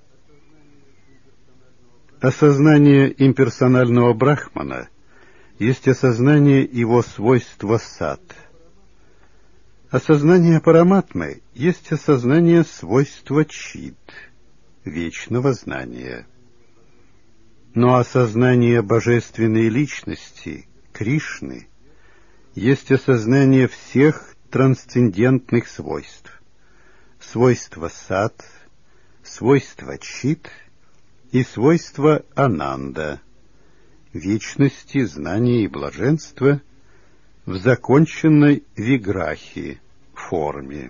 Осознание имперсонального Брахмана есть осознание его свойства сат. Осознание Параматмы есть осознание свойства чит, вечного знания. Но осознание божественной личности, Кришны, есть осознание всех трансцендентных свойств. Свойства сат, свойства чит и свойства ананда, вечности, знания и блаженства в законченной виграхи, форме.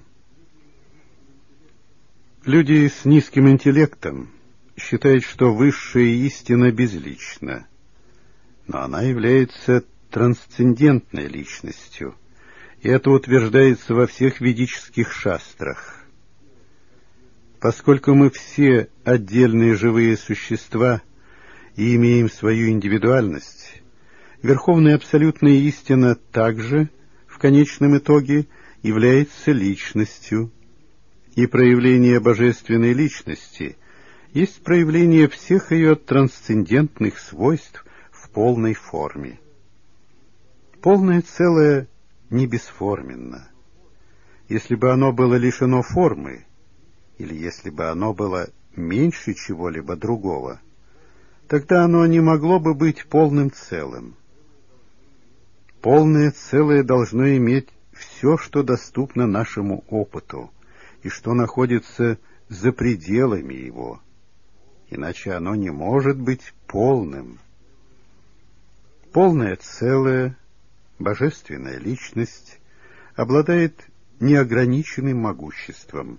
Люди с низким интеллектом считают, что высшая истина безлична, но она является трансцендентной личностью, и это утверждается во всех ведических шастрах. Поскольку мы все отдельные живые существа и имеем свою индивидуальность, верховная абсолютная истина также, в конечном итоге, является личностью, и проявление божественной личности есть проявление всех ее трансцендентных свойств в полной форме. Полное целое не бесформенно. Если бы оно было лишено формы, или если бы оно было меньше чего-либо другого, тогда оно не могло бы быть полным целым. Полное целое должно иметь все, что доступно нашему опыту, и что находится за пределами его, иначе оно не может быть полным. Полное целое, божественная личность, обладает неограниченным могуществом.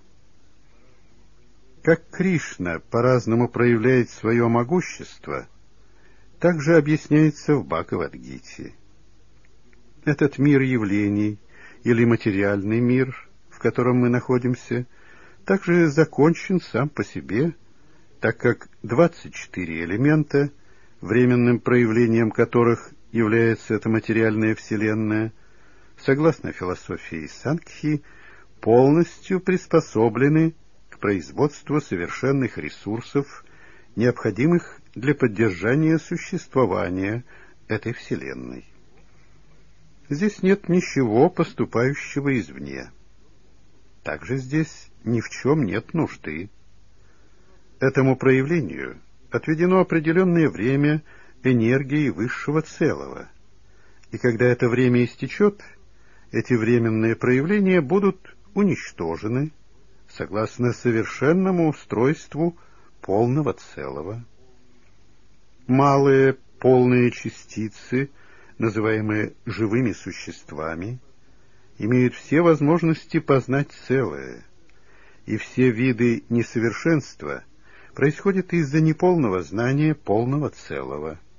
Как Кришна по-разному проявляет свое могущество, так же объясняется в Бхагавад-гите. Этот мир явлений, или материальный мир, в котором мы находимся, также закончен сам по себе, так как двадцать четыре элемента, временным проявлением которых является эта материальная вселенная, согласно философии Сангхи, полностью приспособлены к производству совершенных ресурсов, необходимых для поддержания существования этой вселенной. Здесь нет ничего поступающего извне. Также здесь ни в чем нет нужды. Этому проявлению отведено определенное время энергии высшего целого, и когда это время истечет, эти временные проявления будут уничтожены согласно совершенному устройству полного целого. Малые полные частицы, называемые живыми существами, имеют все возможности познать целое, и все виды несовершенства происходят из-за неполного знания полного целого.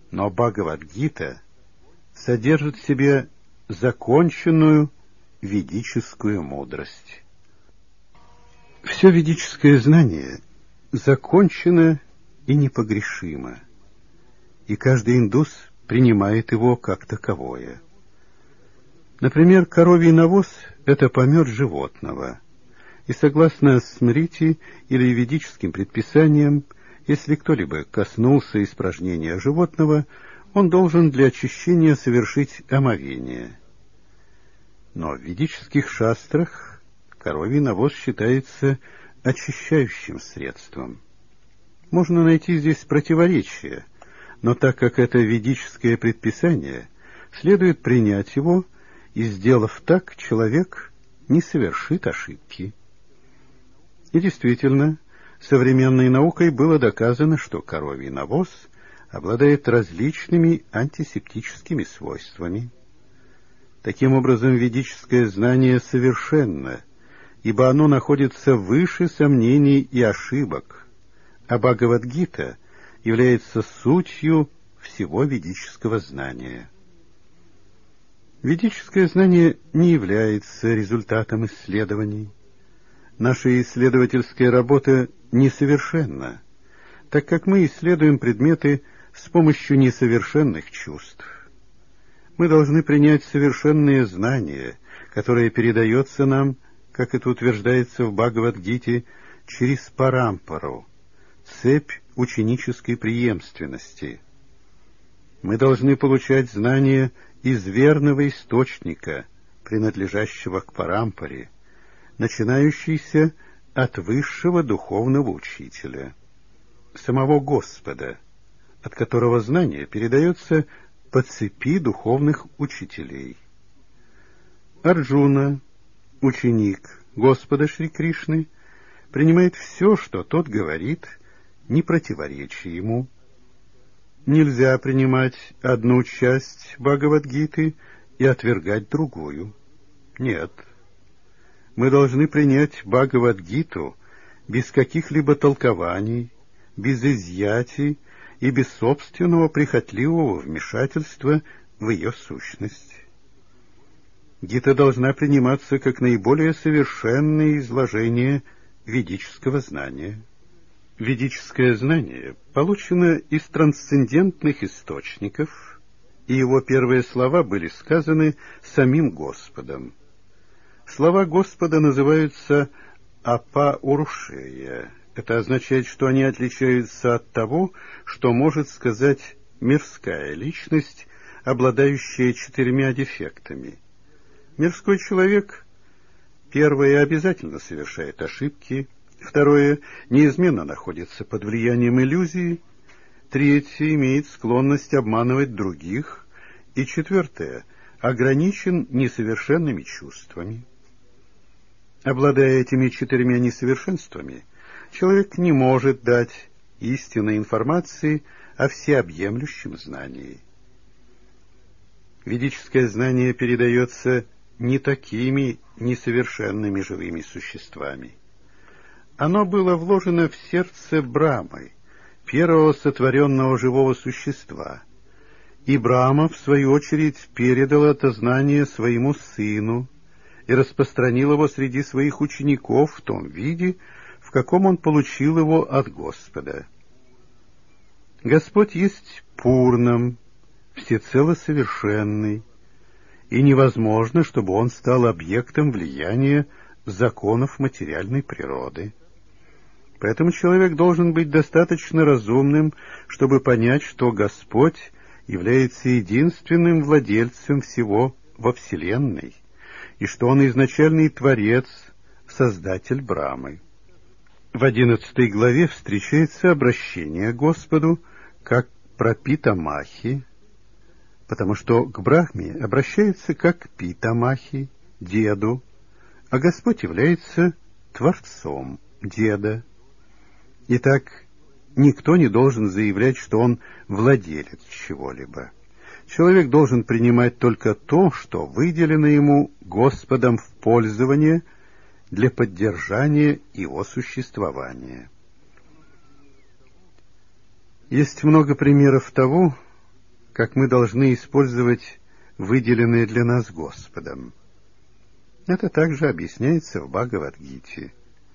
Но Бхагавад-гита содержит в себе законченную ведическую мудрость. Все ведическое знание закончено и непогрешимо, и каждый индус принимает его как таковое. Например, коровий навоз — это помет животного, и согласно смрити или ведическим предписаниям, если кто-либо коснулся испражнения животного, он должен для очищения совершить омовение. Но в ведических шастрах коровий навоз считается очищающим средством. Можно найти здесь противоречие, но так как это ведическое предписание, следует принять его, и, сделав так, человек не совершит ошибки. И действительно, современной наукой было доказано, что коровий навоз обладает различными антисептическими свойствами. Таким образом, ведическое знание совершенно, ибо оно находится выше сомнений и ошибок, а Бхагавад-гита является сутью всего ведического знания. Ведическое знание не является результатом исследований. Наша исследовательская работа несовершенна, так как мы исследуем предметы с помощью несовершенных чувств. Мы должны принять совершенное знание, которое передается нам, как это утверждается в Бхагавад-гите, через парампару, цепь ученической преемственности. Мы должны получать знания из верного источника, принадлежащего к парампаре, начинающийся от высшего духовного учителя, самого Господа, от которого знание передается по цепи духовных учителей. Арджуна, ученик Господа Шри Кришны, принимает все, что тот говорит, не противоречия ему. Нельзя принимать одну часть Бхагавад-гиты и отвергать другую. Нет. Мы должны принять Бхагавад-гиту без каких-либо толкований, без изъятий и без собственного прихотливого вмешательства в ее сущность. Гита должна приниматься как наиболее совершенное изложение ведического знания. Ведическое знание получено из трансцендентных источников, и его первые слова были сказаны самим Господом. Слова Господа называются апа-урушея. Это означает, что они отличаются от того, что может сказать мирская личность, обладающая четырьмя дефектами. Мирской человек, первое, обязательно совершает ошибки, второе, неизменно находится под влиянием иллюзии, третье, имеет склонность обманывать других, и четвертое, ограничен несовершенными чувствами. Обладая этими четырьмя несовершенствами, человек не может дать истинной информации о всеобъемлющем знании. Ведическое знание передается не такими несовершенными живыми существами. Оно было вложено в сердце Брамы, первого сотворенного живого существа, и Брама, в свою очередь, передал это знание своему сыну и распространил его среди своих учеников в том виде, в каком он получил его от Господа. Господь есть Пурнам, всецело совершенный, и невозможно, чтобы он стал объектом влияния законов материальной природы. Поэтому человек должен быть достаточно разумным, чтобы понять, что Господь является единственным владельцем всего во Вселенной, и что Он изначальный Творец, Создатель Брамы. В одиннадцатой главе встречается обращение к Господу как про Питамахи, потому что к Брахме обращается как к Питамахи, деду, а Господь является Творцом деда. Итак, никто не должен заявлять, что он владелец чего-либо. Человек должен принимать только то, что выделено ему Господом в пользование для поддержания его существования. Есть много примеров того, как мы должны использовать выделенное для нас Господом. Это также объясняется в Бхагавад-гите.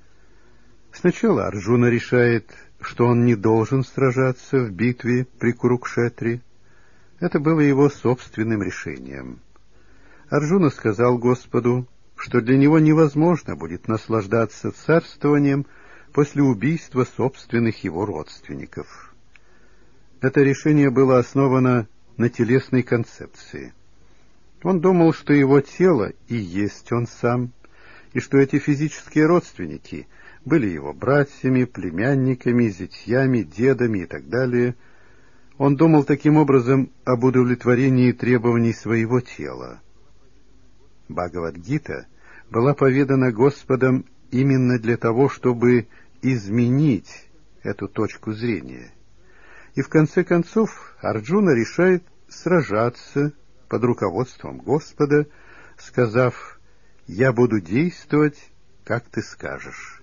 Сначала Арджуна решает, что он не должен сражаться в битве при Курукшетре. Это было его собственным решением. Арджуна сказал Господу, что для него невозможно будет наслаждаться царствованием после убийства собственных его родственников. Это решение было основано на телесной концепции. Он думал, что его тело и есть он сам, и что эти физические родственники были его братьями, племянниками, зятьями, дедами и так далее. Он думал таким образом об удовлетворении требований своего тела. Бхагавад-гита была поведана Господом именно для того, чтобы изменить эту точку зрения. И в конце концов Арджуна решает сражаться под руководством Господа, сказав: «Я буду действовать, как ты скажешь».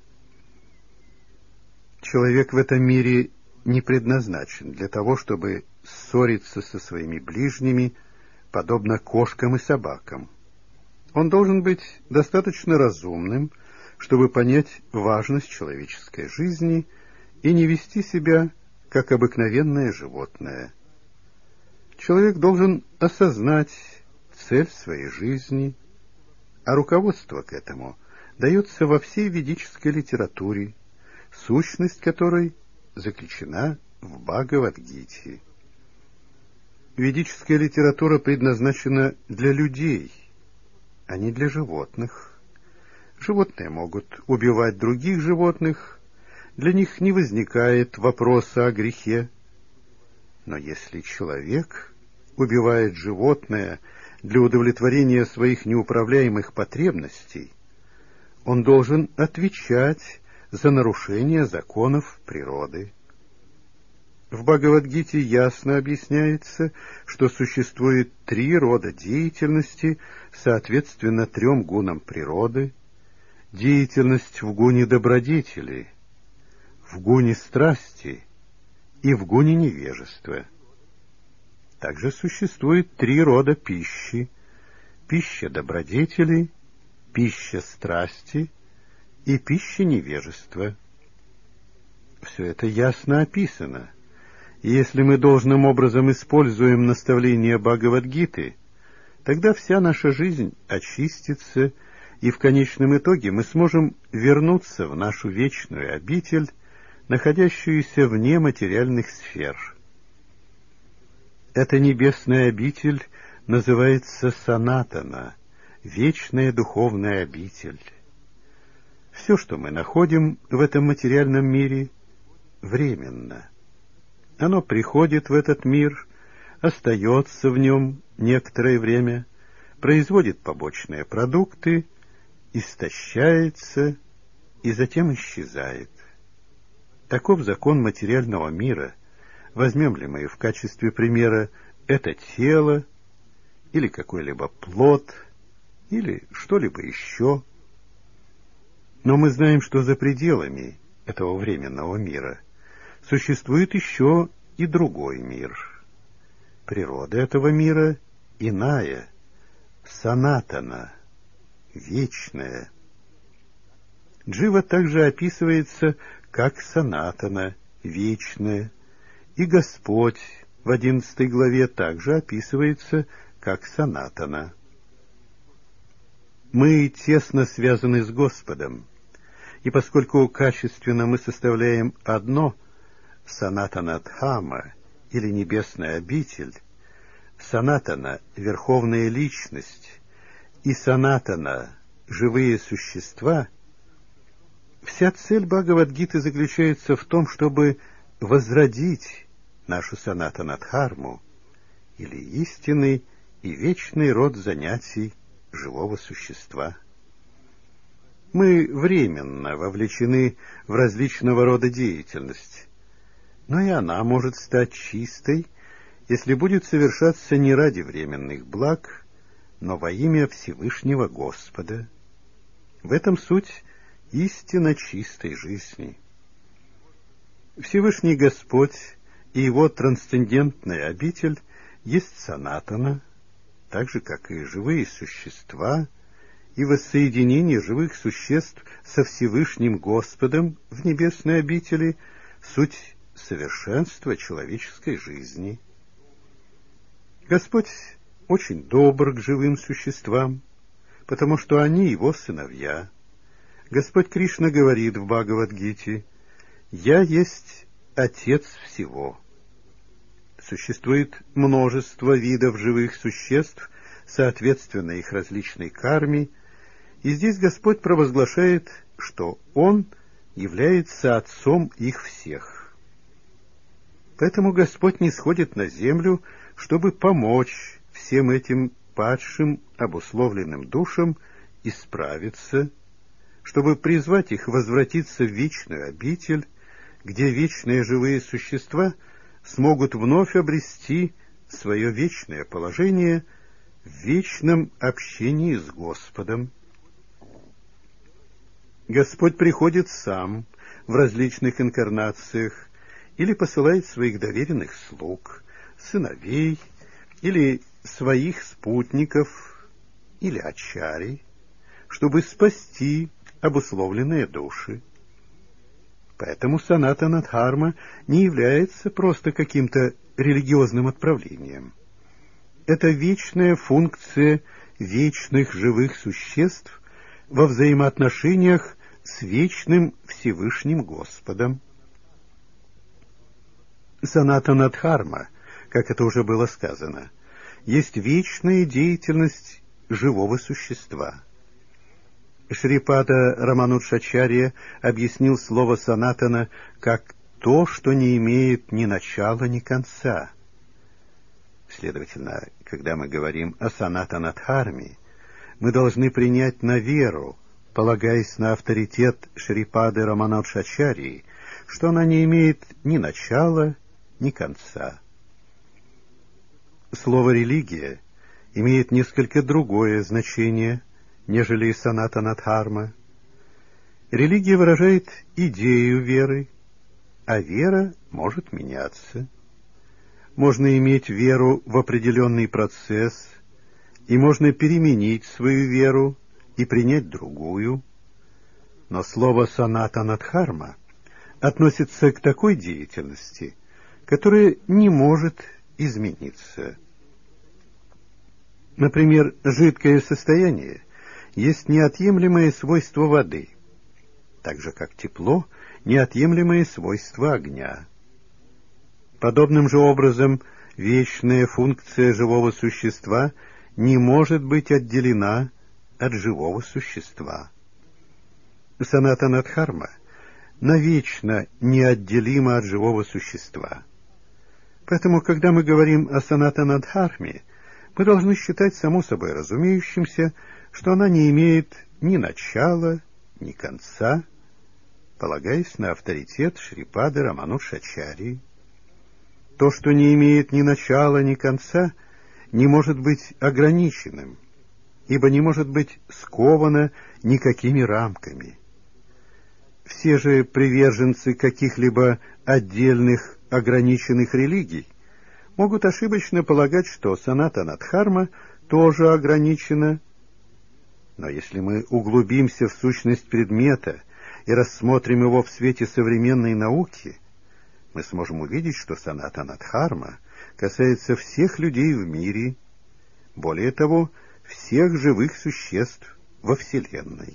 Человек в этом мире не предназначен для того, чтобы ссориться со своими ближними, подобно кошкам и собакам. Он должен быть достаточно разумным, чтобы понять важность человеческой жизни и не вести себя как обыкновенное животное. Человек должен осознать цель своей жизни, а руководство к этому дается во всей ведической литературе, сущность которой заключена в Бхагавад-гите. Ведическая литература предназначена для людей, а не для животных. Животные могут убивать других животных, для них не возникает вопроса о грехе. Но если человек убивает животное для удовлетворения своих неуправляемых потребностей, он должен отвечать за нарушение законов природы. В Бхагавад-гите ясно объясняется, что существует три рода деятельности, соответственно трем гунам природы: деятельность в гуне добродетели, в гуне страсти и в гуне невежества. Также существует три рода пищи: пища добродетели, пища страсти и пища невежества. Все это ясно описано. И если мы должным образом используем наставления Бхагавад-гиты, тогда вся наша жизнь очистится, и в конечном итоге мы сможем вернуться в нашу вечную обитель, находящуюся вне материальных сфер. Эта небесная обитель называется Санатана, вечная духовная обитель. Все, что мы находим в этом материальном мире, временно. Оно приходит в этот мир, остается в нем некоторое время, производит побочные продукты, истощается и затем исчезает. Таков закон материального мира. Возьмем ли мы в качестве примера это тело, или какой-либо плод, или что-либо еще. Но мы знаем, что за пределами этого временного мира существует еще и другой мир. Природа этого мира иная, санатана, вечная. Джива также описывается как санатана, вечная, и Господь в одиннадцатой главе также описывается как санатана. Мы тесно связаны с Господом, и поскольку качественно мы составляем одно, Санатана Дхама, или небесная обитель, Санатана — верховная личность, и Санатана — живые существа, вся цель Бхагавад-гиты заключается в том, чтобы возродить нашу Санатана Дхарму, или истинный и вечный род занятий живого существа. Мы временно вовлечены в различного рода деятельность, но и она может стать чистой, если будет совершаться не ради временных благ, но во имя Всевышнего Господа. В этом суть истинно чистой жизни. Всевышний Господь и Его трансцендентная обитель есть санатана, так же, как и живые существа, и воссоединение живых существ со Всевышним Господом в небесной обители — суть совершенства человеческой жизни. Господь очень добр к живым существам, потому что они его сыновья. Господь Кришна говорит в Бхагавад-гите: «Я есть Отец всего». Существует множество видов живых существ, соответственно их различной карме, и здесь Господь провозглашает, что Он является Отцом их всех. Поэтому Господь нисходит на землю, чтобы помочь всем этим падшим, обусловленным душам исправиться, чтобы призвать их возвратиться в вечную обитель, где вечные живые существа смогут вновь обрести свое вечное положение в вечном общении с Господом. Господь приходит сам в различных инкарнациях или посылает своих доверенных слуг, сыновей или своих спутников или ачарий, чтобы спасти обусловленные души. Поэтому санатана дхарма не является просто каким-то религиозным отправлением. Это вечная функция вечных живых существ во взаимоотношениях с вечным Всевышним Господом. Санатана дхарма, как это уже было сказано, есть вечная деятельность живого существа. Шрипада Рамануджачарья объяснил слово «санатана» как то, что не имеет ни начала, ни конца. Следовательно, когда мы говорим о санатана-дхарме, мы должны принять на веру, полагаясь на авторитет Шрипады Рамануджачарьи, что она не имеет ни начала, ни конца. Слово «религия» имеет несколько другое значение, нежели санатана дхарма. Религия выражает идею веры, а вера может меняться. Можно иметь веру в определенный процесс, и можно переменить свою веру и принять другую. Но слово санатана дхарма относится к такой деятельности, которая не может измениться. Например, жидкое состояние есть неотъемлемое свойство воды, так же как тепло — неотъемлемое свойство огня. Подобным же образом вечная функция живого существа не может быть отделена от живого существа. Санатана дхарма навечно неотделима от живого существа. Поэтому, когда мы говорим о санатана дхарме, мы должны считать само собой разумеющимся, что она не имеет ни начала, ни конца, полагаясь на авторитет Шрипады Рамануджачарьи. То, что не имеет ни начала, ни конца, не может быть ограниченным, ибо не может быть сковано никакими рамками. Все же приверженцы каких-либо отдельных ограниченных религий могут ошибочно полагать, что санатана дхарма тоже ограничена. Но если мы углубимся в сущность предмета и рассмотрим его в свете современной науки, мы сможем увидеть, что санатана дхарма касается всех людей в мире, более того, всех живых существ во Вселенной.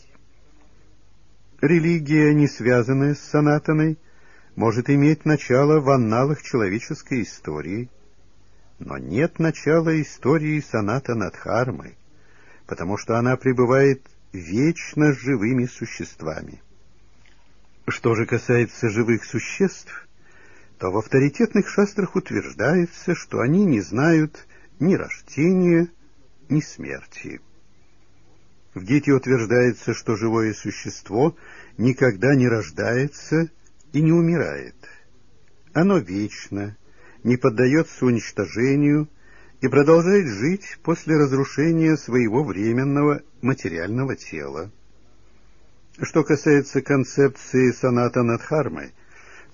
Религия, не связанная с санатаной, может иметь начало в анналах человеческой истории, но нет начала истории санатана дхармы, потому что она пребывает вечно с живыми существами. Что же касается живых существ, то в авторитетных шастрах утверждается, что они не знают ни рождения, ни смерти. В Гите утверждается, что живое существо никогда не рождается и не умирает. Оно вечно, не поддается уничтожению и продолжает жить после разрушения своего временного материального тела. Что касается концепции санатана дхармы,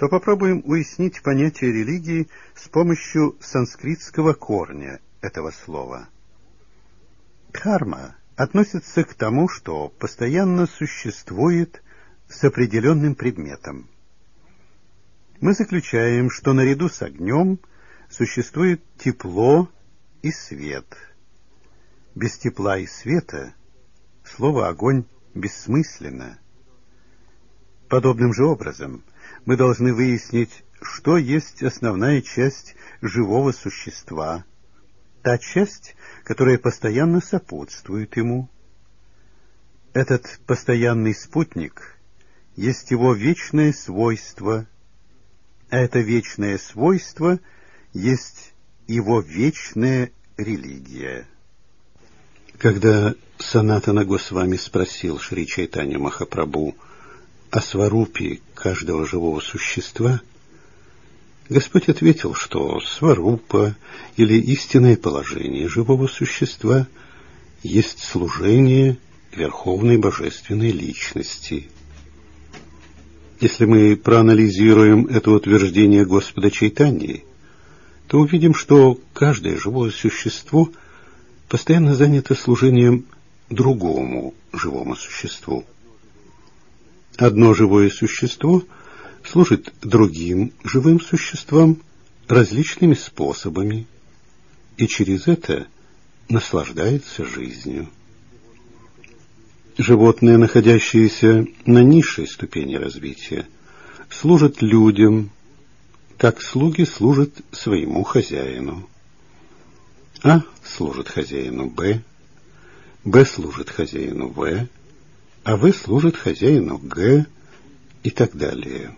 то попробуем уяснить понятие религии с помощью санскритского корня этого слова. Дхарма относится к тому, что постоянно существует с определенным предметом. Мы заключаем, что наряду с огнем существует тепло и свет. Без тепла и света слово «огонь» бессмысленно. Подобным же образом мы должны выяснить, что есть основная часть живого существа, та часть, которая постоянно сопутствует ему. Этот постоянный спутник есть его вечное свойство, а это вечное свойство есть его вечная религия. Когда Санатана Госвами спросил Шри Чайтанью Махапрабху о сварупе каждого живого существа, Господь ответил, что сварупа или истинное положение живого существа есть служение Верховной Божественной Личности. Если мы проанализируем это утверждение Господа Чайтаньи, то увидим, что каждое живое существо постоянно занято служением другому живому существу. Одно живое существо служит другим живым существам различными способами и через это наслаждается жизнью. Животные, находящиеся на низшей ступени развития, служат людям, как слуги служат своему хозяину. А служит хозяину Б, Б служит хозяину В, а В служит хозяину Г и так далее.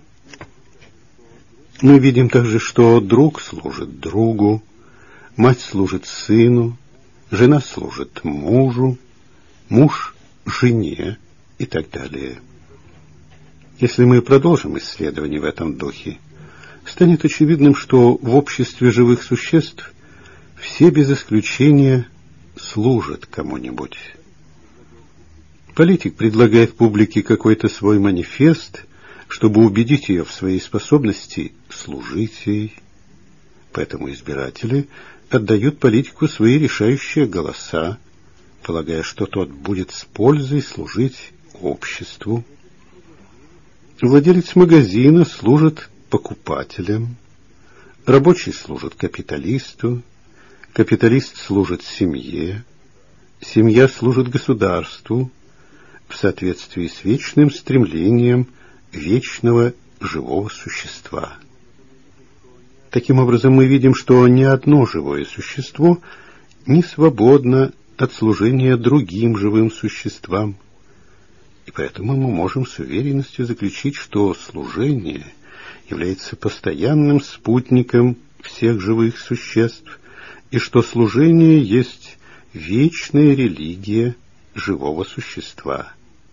Мы видим также, что друг служит другу, мать служит сыну, жена служит мужу, муж жене и так далее. Если мы продолжим исследование в этом духе, станет очевидным, что в обществе живых существ все без исключения служат кому-нибудь. Политик предлагает публике какой-то свой манифест, чтобы убедить ее в своей способности служить ей. Поэтому избиратели отдают политику свои решающие голоса, полагая, что тот будет с пользой служить обществу. Владелец магазина служит покупателям, рабочий служит капиталисту, капиталист служит семье, семья служит государству в соответствии с вечным стремлением вечного живого существа. Таким образом, мы видим, что ни одно живое существо не свободно от служения другим живым существам. И поэтому мы можем с уверенностью заключить, что служение является постоянным спутником всех живых существ, и что служение есть вечная религия живого существа.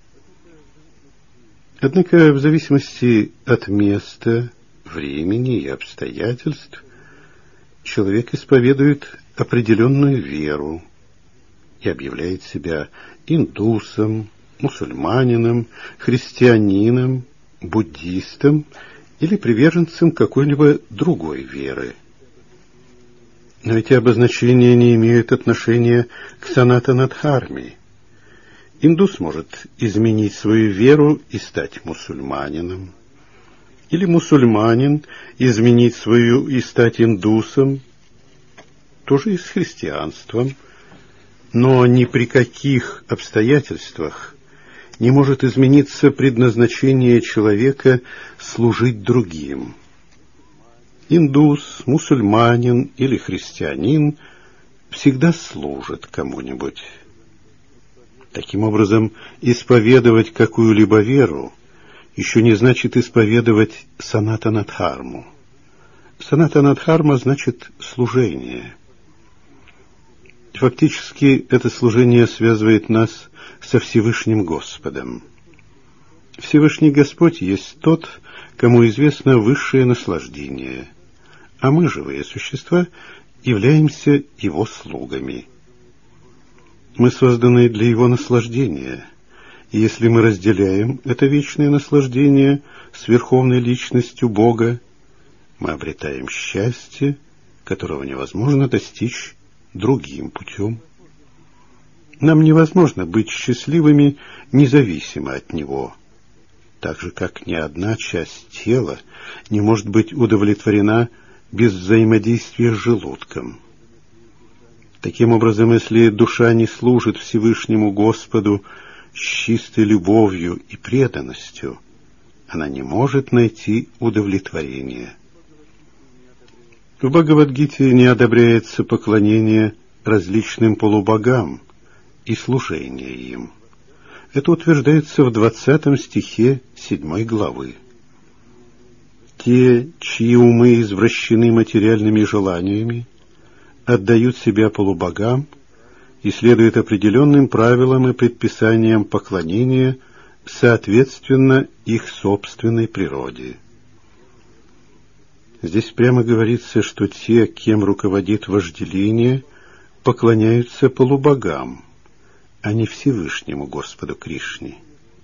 Однако в зависимости от места, времени и обстоятельств человек исповедует определенную веру и объявляет себя индусом, мусульманином, христианином, буддистом или приверженцем какой-либо другой веры. Но эти обозначения не имеют отношения к санатана-дхарме. Индус может изменить свою веру и стать мусульманином, или мусульманин изменить свою и стать индусом, тоже и с христианством, но ни при каких обстоятельствах не может измениться предназначение человека служить другим. Индус, мусульманин или христианин всегда служат кому-нибудь. Таким образом, исповедовать какую-либо веру еще не значит исповедовать санатана-дхарму. Санатана-дхарма значит служение. Фактически, это служение связывает нас со Всевышним Господом. Всевышний Господь есть тот, кому известно высшее наслаждение, а мы, живые существа, являемся Его слугами. Мы созданы для Его наслаждения, И если мы разделяем это вечное наслаждение с верховной личностью Бога, мы обретаем счастье, которого невозможно достичь другим путем. Нам невозможно быть счастливыми независимо от Него, так же, как ни одна часть тела не может быть удовлетворена без взаимодействия с желудком. Таким образом, если душа не служит Всевышнему Господу с чистой любовью и преданностью, она не может найти удовлетворения. В Бхагавад-гите не одобряется поклонение различным полубогам и служение им. Это утверждается в двадцатом стихе седьмой главы. Те, чьи умы извращены материальными желаниями, отдают себя полубогам и следуют определенным правилам и предписаниям поклонения соответственно их собственной природе. Здесь прямо говорится, что те, кем руководит вожделение, поклоняются полубогам, а не Всевышнему Господу Кришне.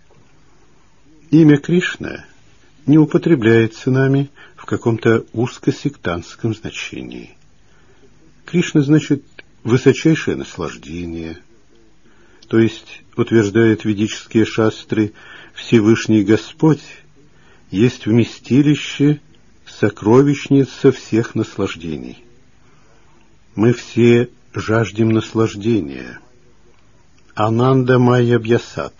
Имя Кришна не употребляется нами в каком-то узкосектантском значении. Кришна значит высочайшее наслаждение, то есть, утверждают ведические шастры, Всевышний Господь есть вместилище, сокровищница всех наслаждений. Мы все жаждем наслаждения. Ананда Майя Бьясат.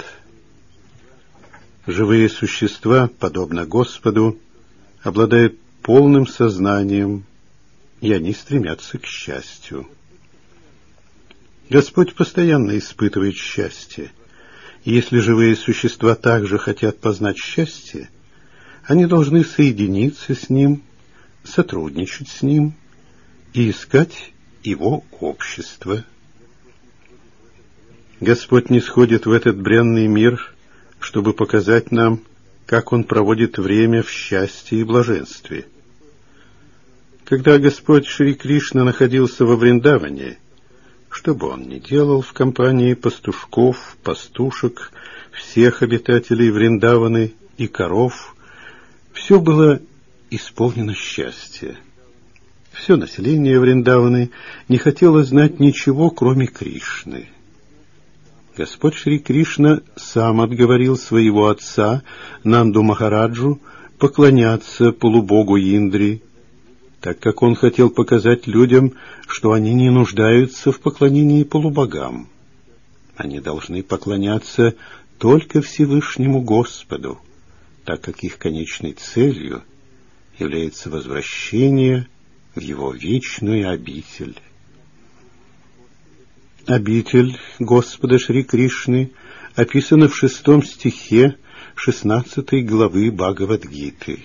Живые существа, подобно Господу, обладают полным сознанием, и они стремятся к счастью. Господь постоянно испытывает счастье, и если живые существа также хотят познать счастье, они должны соединиться с Ним, сотрудничать с Ним и искать Его общество. Господь нисходит в этот бренный мир, чтобы показать нам, как Он проводит время в счастье и блаженстве. Когда Господь Шри Кришна находился во Вриндаване, что бы Он ни делал в компании пастушков, пастушек, всех обитателей Вриндаваны и коров, все было исполнено счастья. Все население Вриндаваны не хотело знать ничего, кроме Кришны. Господь Шри Кришна сам отговорил своего отца, Нанду Махараджу, поклоняться полубогу Индри, так как он хотел показать людям, что они не нуждаются в поклонении полубогам. Они должны поклоняться только Всевышнему Господу, так как их конечной целью является возвращение в Его вечную обитель. Обитель Господа Шри Кришны описана в шестом стихе шестнадцатой главы Бхагавад-гиты.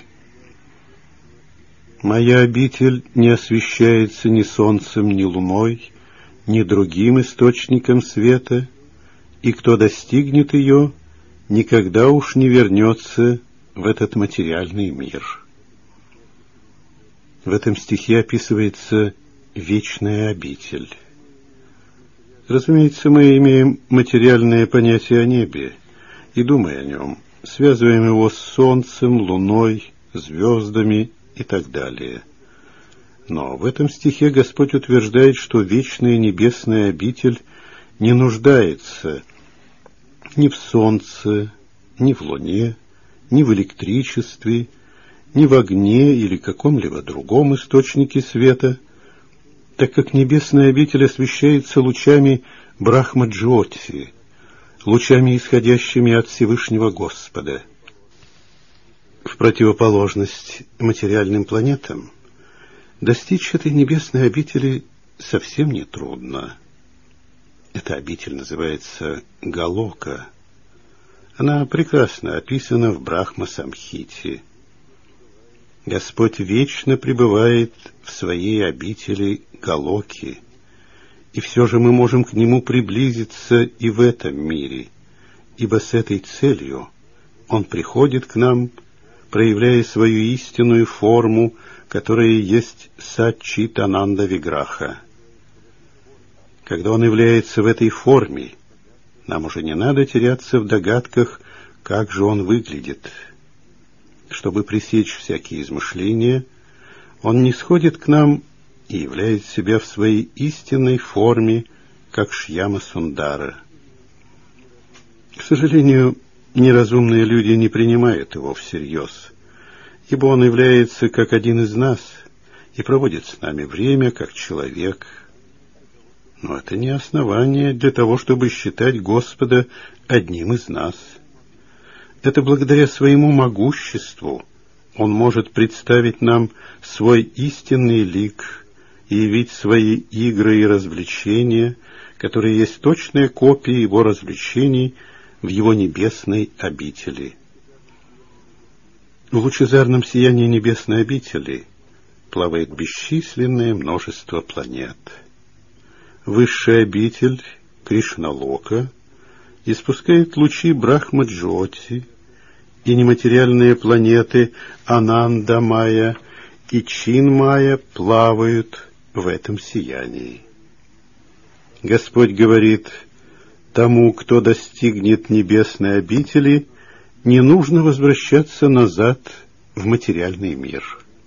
«Моя обитель не освещается ни солнцем, ни луной, ни другим источником света, и кто достигнет ее, никогда уж не вернется в этот материальный мир». В этом стихе описывается вечная обитель. Разумеется, мы имеем материальное понятие о небе и, думая о нем, связываем его с солнцем, луной, звездами и так далее. Но в этом стихе Господь утверждает, что вечная небесная обитель не нуждается ни в солнце, ни в луне, ни в электричестве, ни в огне или каком-либо другом источнике света, так как небесная обитель освещается лучами Брахма-джьоти, лучами, исходящими от Всевышнего Господа. В противоположность материальным планетам, достичь этой небесной обители совсем не трудно. Эта обитель называется Галока. Она прекрасно описана в Брахма-самхите. Господь вечно пребывает в своей обители Галоки, и все же мы можем к Нему приблизиться и в этом мире, ибо с этой целью Он приходит к нам, проявляя свою истинную форму, которая есть Саччитананда Виграха. Когда Он является в этой форме, Нам уже не надо теряться в догадках, как же он выглядит. Чтобы пресечь всякие измышления, он не сходит к нам и являет себя в своей истинной форме, как Шьяма Сундара. К сожалению, неразумные люди не принимают его всерьез, ибо он является как один из нас и проводит с нами время как человек. Но это не основание для того, чтобы считать Господа одним из нас. Это благодаря своему могуществу он может представить нам свой истинный лик и явить свои игры и развлечения, которые есть точная копия его развлечений в его небесной обители. В лучезарном сиянии небесной обители плавает бесчисленное множество планет. Высшая обитель Кришналока испускает лучи Брахма-Джоти, и нематериальные планеты Ананда-Майя и Чин-Майя плавают в этом сиянии. Господь говорит: тому, кто достигнет небесной обители, не нужно возвращаться назад в материальный мир.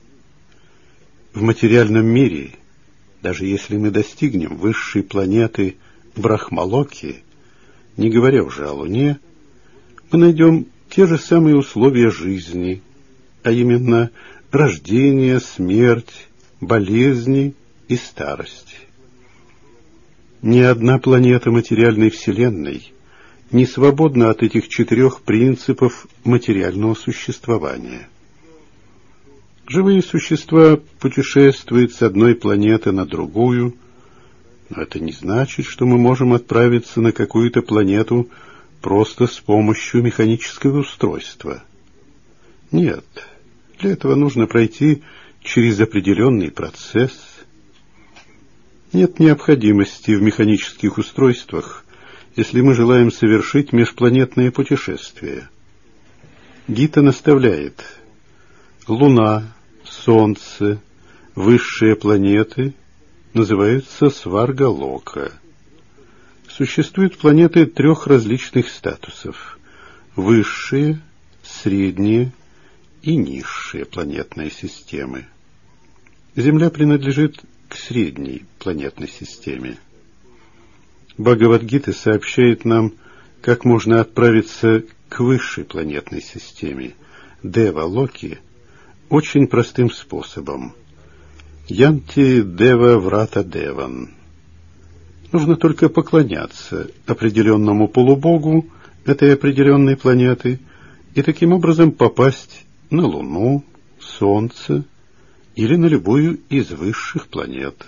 В материальном мире, даже если мы достигнем высшей планеты Брахмалоки, не говоря уже о Луне, мы найдем те же самые условия жизни, а именно рождение, смерть, болезни и старость. Ни одна планета материальной Вселенной не свободна от этих четырех принципов материального существования. Живые существа путешествуют с одной планеты на другую, но это не значит, что мы можем отправиться на какую-то планету просто с помощью механического устройства. Нет, для этого нужно пройти через определенный процесс. Нет необходимости в механических устройствах, если мы желаем совершить межпланетное путешествие. Гита наставляет: Луна, Солнце, высшие планеты называются Сваргалока. Существуют планеты трех различных статусов: высшие, средние и низшие планетные системы. Земля принадлежит к средней планетной системе. Бхагавад-гита сообщает нам, как можно отправиться к высшей планетной системе, Дева-Локи, очень простым способом. Янти Дева Врата Деван. Нужно только поклоняться определенному полубогу этой определенной планеты и таким образом попасть на Луну, Солнце или на любую из высших планет.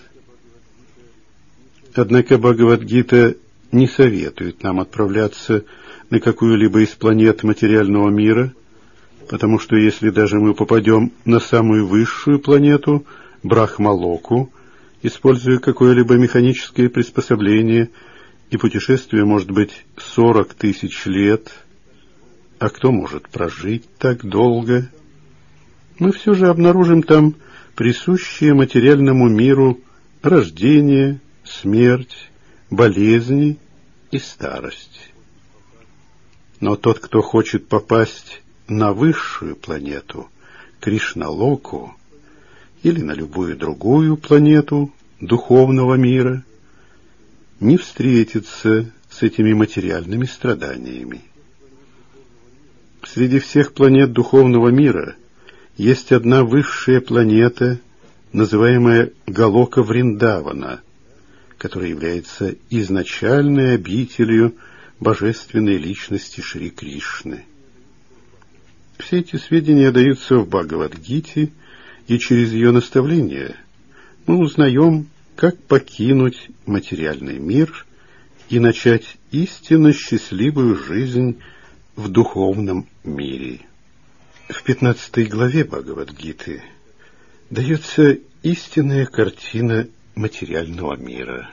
Однако Бхагавад-гита не советует нам отправляться на какую-либо из планет материального мира, потому что если даже мы попадем на самую высшую планету, Брахмалоку, используя какое-либо механическое приспособление, и путешествие может быть сорок тысяч лет, а кто может прожить так долго, мы все же обнаружим там присущие материальному миру рождение, смерть, болезни и старость. Но тот, кто хочет попасть на высшую планету, Кришналоку, или на любую другую планету духовного мира, не встретится с этими материальными страданиями. Среди всех планет духовного мира есть одна высшая планета, называемая Галока Вриндавана, которая является изначальной обителью божественной личности Шри Кришны. Все эти сведения даются в Бхагавад-гите, и через ее наставления мы узнаем, как покинуть материальный мир и начать истинно счастливую жизнь в духовном мире. В пятнадцатой главе Бхагавад-гиты дается истинная картина материального мира.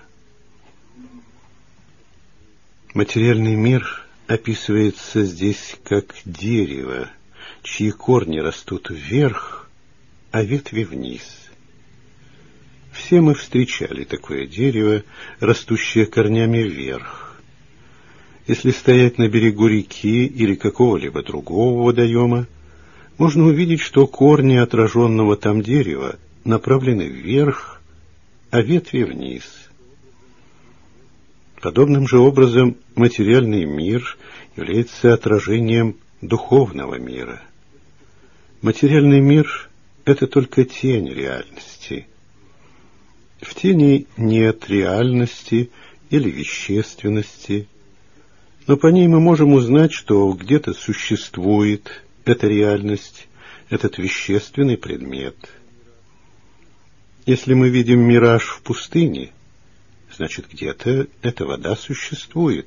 Материальный мир описывается здесь как дерево, чьи корни растут вверх, а ветви вниз. Все мы встречали такое дерево, растущее корнями вверх. Если стоять на берегу реки или какого-либо другого водоема, можно увидеть, что корни отраженного там дерева направлены вверх, а ветви вниз. Подобным же образом материальный мир является отражением духовного мира. Материальный мир — это только тень реальности. В тени нет реальности или вещественности, но по ней мы можем узнать, что где-то существует эта реальность, этот вещественный предмет. Если мы видим мираж в пустыне, значит, где-то эта вода существует.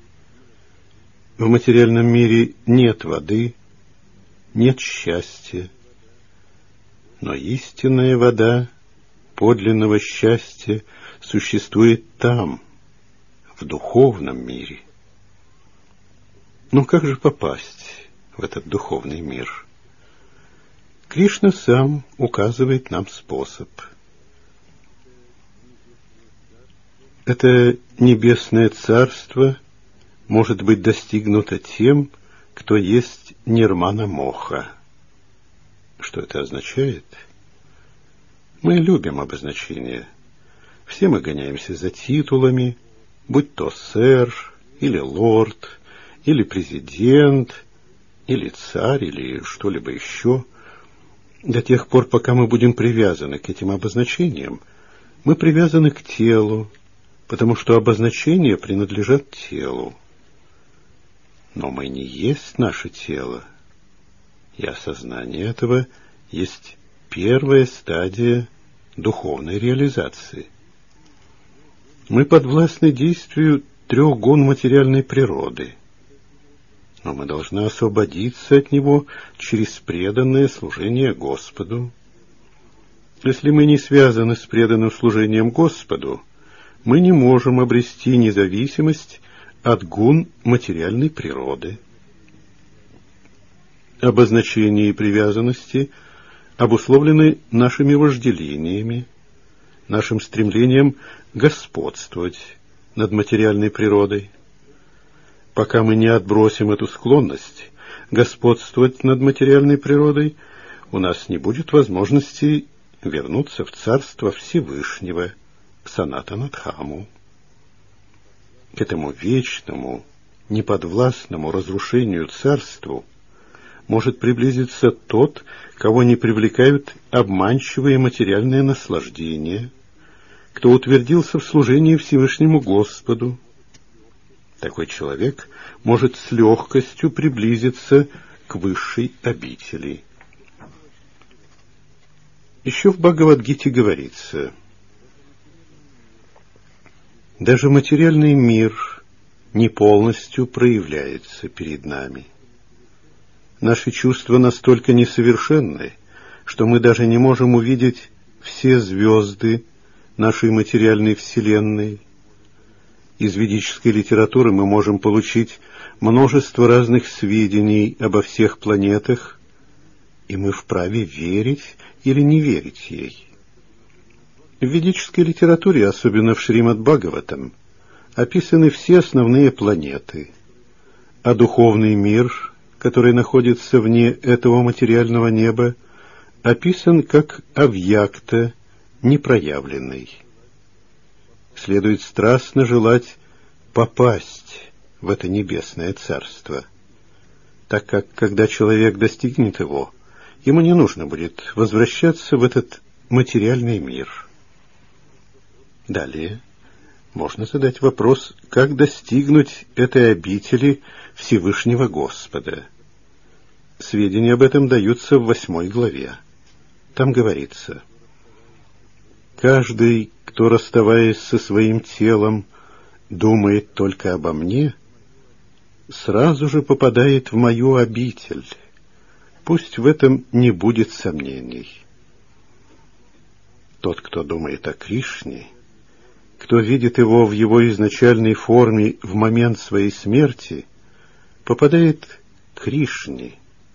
В материальном мире нет воды, нет счастья, но истинная вода подлинного счастья существует там, в духовном мире. Но как же попасть в этот духовный мир? Кришна сам указывает нам способ. Это небесное царство может быть достигнуто тем, кто есть нирмана моха. Что это означает? Мы любим обозначения. Все мы гоняемся за титулами, будь то сэр, или лорд, или президент, или царь, или что-либо еще. До тех пор, пока мы будем привязаны к этим обозначениям, мы привязаны к телу, потому что обозначения принадлежат телу. Но мы не есть наше тело, и осознание этого есть первая стадия духовной реализации. Мы подвластны действию трех гун материальной природы, но мы должны освободиться от него через преданное служение Господу. Если мы не связаны с преданным служением Господу, мы не можем обрести независимость от гун материальной природы. Обозначения и привязанности обусловлены нашими вожделениями, нашим стремлением господствовать над материальной природой. Пока мы не отбросим эту склонность господствовать над материальной природой, у нас не будет возможности вернуться в царство Всевышнего, Санатана-Дхаму. К этому вечному, неподвластному разрушению царству может приблизиться тот, кого не привлекают обманчивые материальные наслаждения, кто утвердился в служении Всевышнему Господу. Такой человек может с легкостью приблизиться к высшей обители. Еще в Бхагавад-гите говорится: даже материальный мир не полностью проявляется перед нами. Наши чувства настолько несовершенны, что мы даже не можем увидеть все звезды нашей материальной вселенной. Из ведической литературы мы можем получить множество разных сведений обо всех планетах, и мы вправе верить или не верить ей. В ведической литературе, особенно в Шримад-Бхагаватам, описаны все основные планеты, а духовный мир, который находится вне этого материального неба, описан как авьякта, непроявленный. Следует страстно желать попасть в это небесное царство, так как, когда человек достигнет его, ему не нужно будет возвращаться в этот материальный мир. Далее можно задать вопрос, как достигнуть этой обители Всевышнего Господа. Сведения об этом даются в восьмой главе. Там говорится: «Каждый, кто, расставаясь со своим телом, думает только обо мне, сразу же попадает в мою обитель. Пусть в этом не будет сомнений». Тот, кто думает о Кришне, кто видит его в его изначальной форме в момент своей смерти, попадает к Кришне.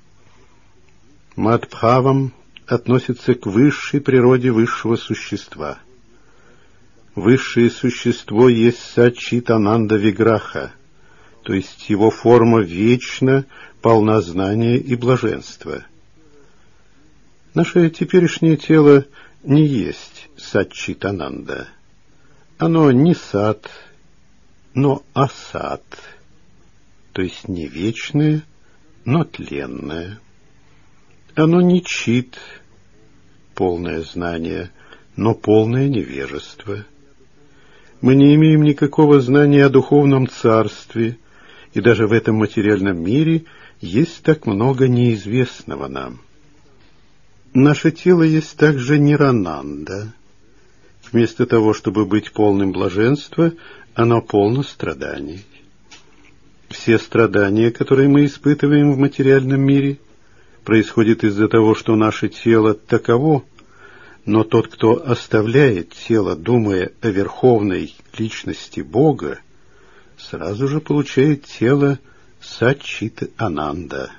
Мадбхавам относится к высшей природе высшего существа. Высшее существо есть Саччитананда Виграха, то есть его форма вечна, полна знания и блаженства. Наше теперешнее тело не есть Сатчитананда. Оно не сат, но асат, то есть не вечное, но тленное. Оно не чит, полное знание, но полное невежество. Мы не имеем никакого знания о духовном царстве, и даже в этом материальном мире есть так много неизвестного нам. Наше тело есть также Нирананда. Вместо того, чтобы быть полным блаженства, оно полно страданий. Все страдания, которые мы испытываем в материальном мире, происходят из-за того, что наше тело таково, но тот, кто оставляет тело, думая о верховной личности Бога, сразу же получает тело Сатчит-Ананда.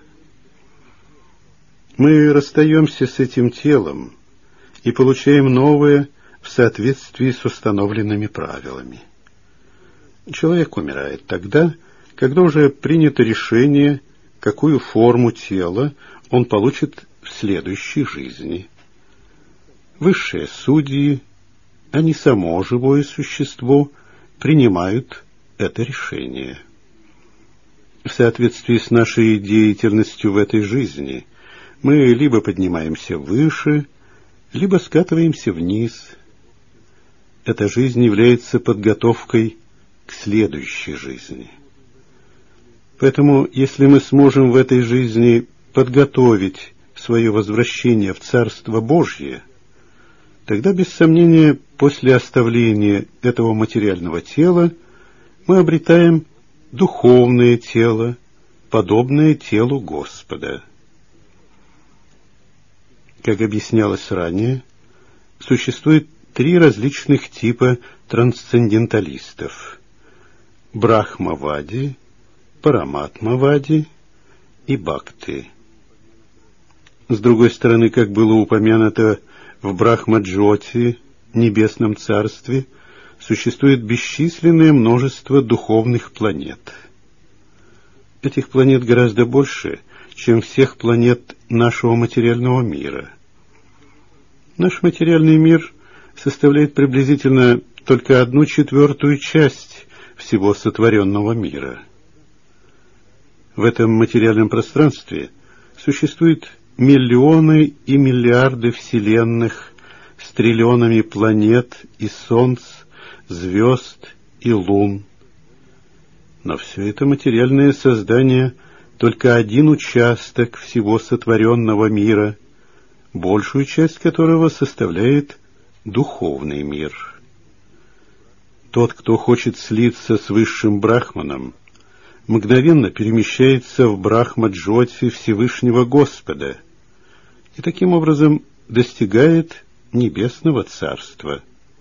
Мы расстаемся с этим телом и получаем новое в соответствии с установленными правилами. Человек умирает тогда, когда уже принято решение, какую форму тела он получит в следующей жизни. Высшие судьи, а не само живое существо, принимают это решение. В соответствии с нашей деятельностью в этой жизни мы либо поднимаемся выше, либо скатываемся вниз. Эта жизнь является подготовкой к следующей жизни. Поэтому, если мы сможем в этой жизни подготовить свое возвращение в Царство Божье, тогда, без сомнения, после оставления этого материального тела мы обретаем духовное тело, подобное телу Господа. Как объяснялось ранее, существует три различных типа трансценденталистов: Брахмавади, Параматмавади и Бхакти. С другой стороны, как было упомянуто в Брахмаджоти, Небесном Царстве, существует бесчисленное множество духовных планет. Этих планет гораздо больше, чем всех планет нашего материального мира. Наш материальный мир составляет приблизительно только одну четвертую часть всего сотворенного мира. В этом материальном пространстве существует миллионы и миллиарды вселенных с триллионами планет и солнц, звезд и лун. Но все это материальное создание только один участок всего сотворенного мира, большую часть которого составляет духовный мир. Тот, кто хочет слиться с высшим брахманом, мгновенно перемещается в Брахмаджоти Всевышнего Господа и таким образом достигает Небесного Царства.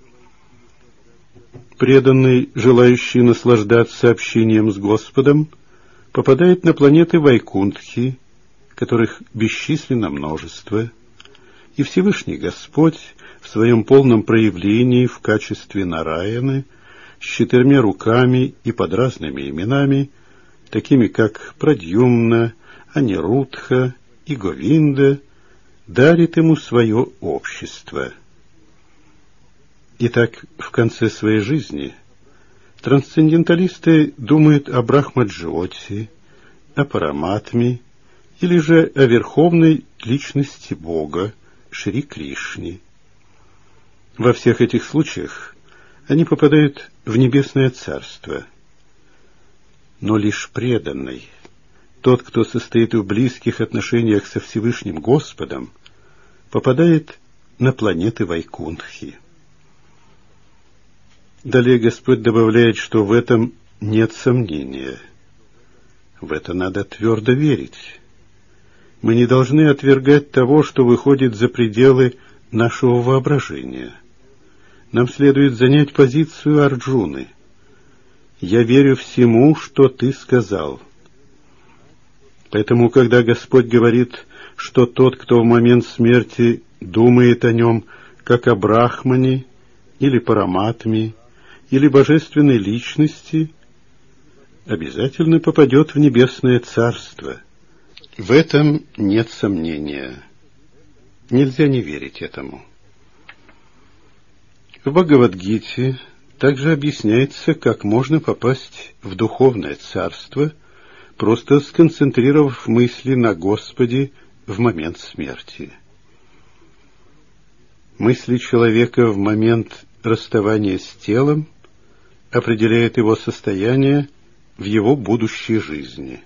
Преданный, желающий наслаждаться общением с Господом, попадает на планеты Вайкунтхи, которых бесчисленно множество, и Всевышний Господь в своем полном проявлении в качестве Нараяны с четырьмя руками и под разными именами, такими как Прадьюмна, Анирудха и Говинда, дарит ему свое общество. Итак, в конце своей жизни трансценденталисты думают о Брахмаджоти, о Параматме или же о верховной личности Бога, Шри Кришне. Во всех этих случаях они попадают в Небесное Царство. Но лишь преданный, тот, кто состоит в близких отношениях со Всевышним Господом, попадает на планеты Вайкунтхи. Далее Господь добавляет, что в этом нет сомнения. В это надо твердо верить. Мы не должны отвергать того, что выходит за пределы нашего воображения. Нам следует занять позицию Арджуны. «Я верю всему, что ты сказал». Поэтому, когда Господь говорит, что тот, кто в момент смерти думает о нем, как о Брахмане или Параматме, или божественной личности, обязательно попадет в небесное царство. В этом нет сомнения. Нельзя не верить этому. В Бхагавад-гите также объясняется, как можно попасть в духовное царство, просто сконцентрировав мысли на Господе в момент смерти. Мысли человека в момент расставания с телом определяют его состояние в его будущей жизни.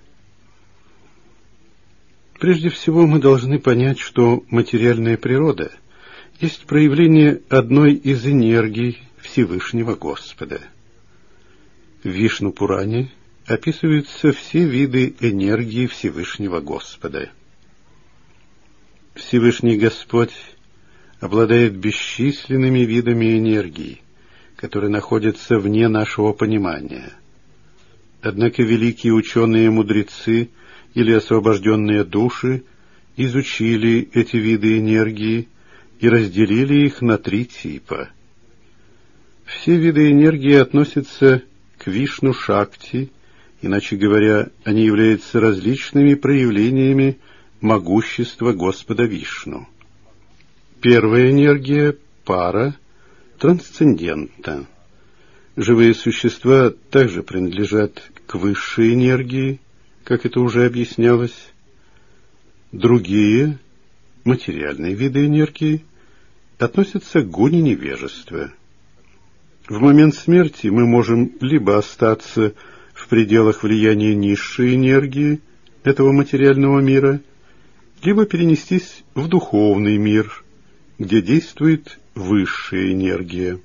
Прежде всего мы должны понять, что материальная природа есть проявление одной из энергий Всевышнего Господа. В Вишну-Пуране описываются все виды энергии Всевышнего Господа. Всевышний Господь обладает бесчисленными видами энергии, которые находятся вне нашего понимания. Однако великие ученые-мудрецы или освобожденные души изучили эти виды энергии и разделили их на три типа. Все виды энергии относятся к Вишну-Шакти, иначе говоря, они являются различными проявлениями могущества Господа Вишну. Первая энергия — пара, трансцендентна. Живые существа также принадлежат к высшей энергии, как это уже объяснялось. Другие, материальные виды энергии, относятся к гуне невежества. В момент смерти мы можем либо остаться в пределах влияния низшей энергии этого материального мира, либо перенестись в духовный мир, где действует высшая энергия.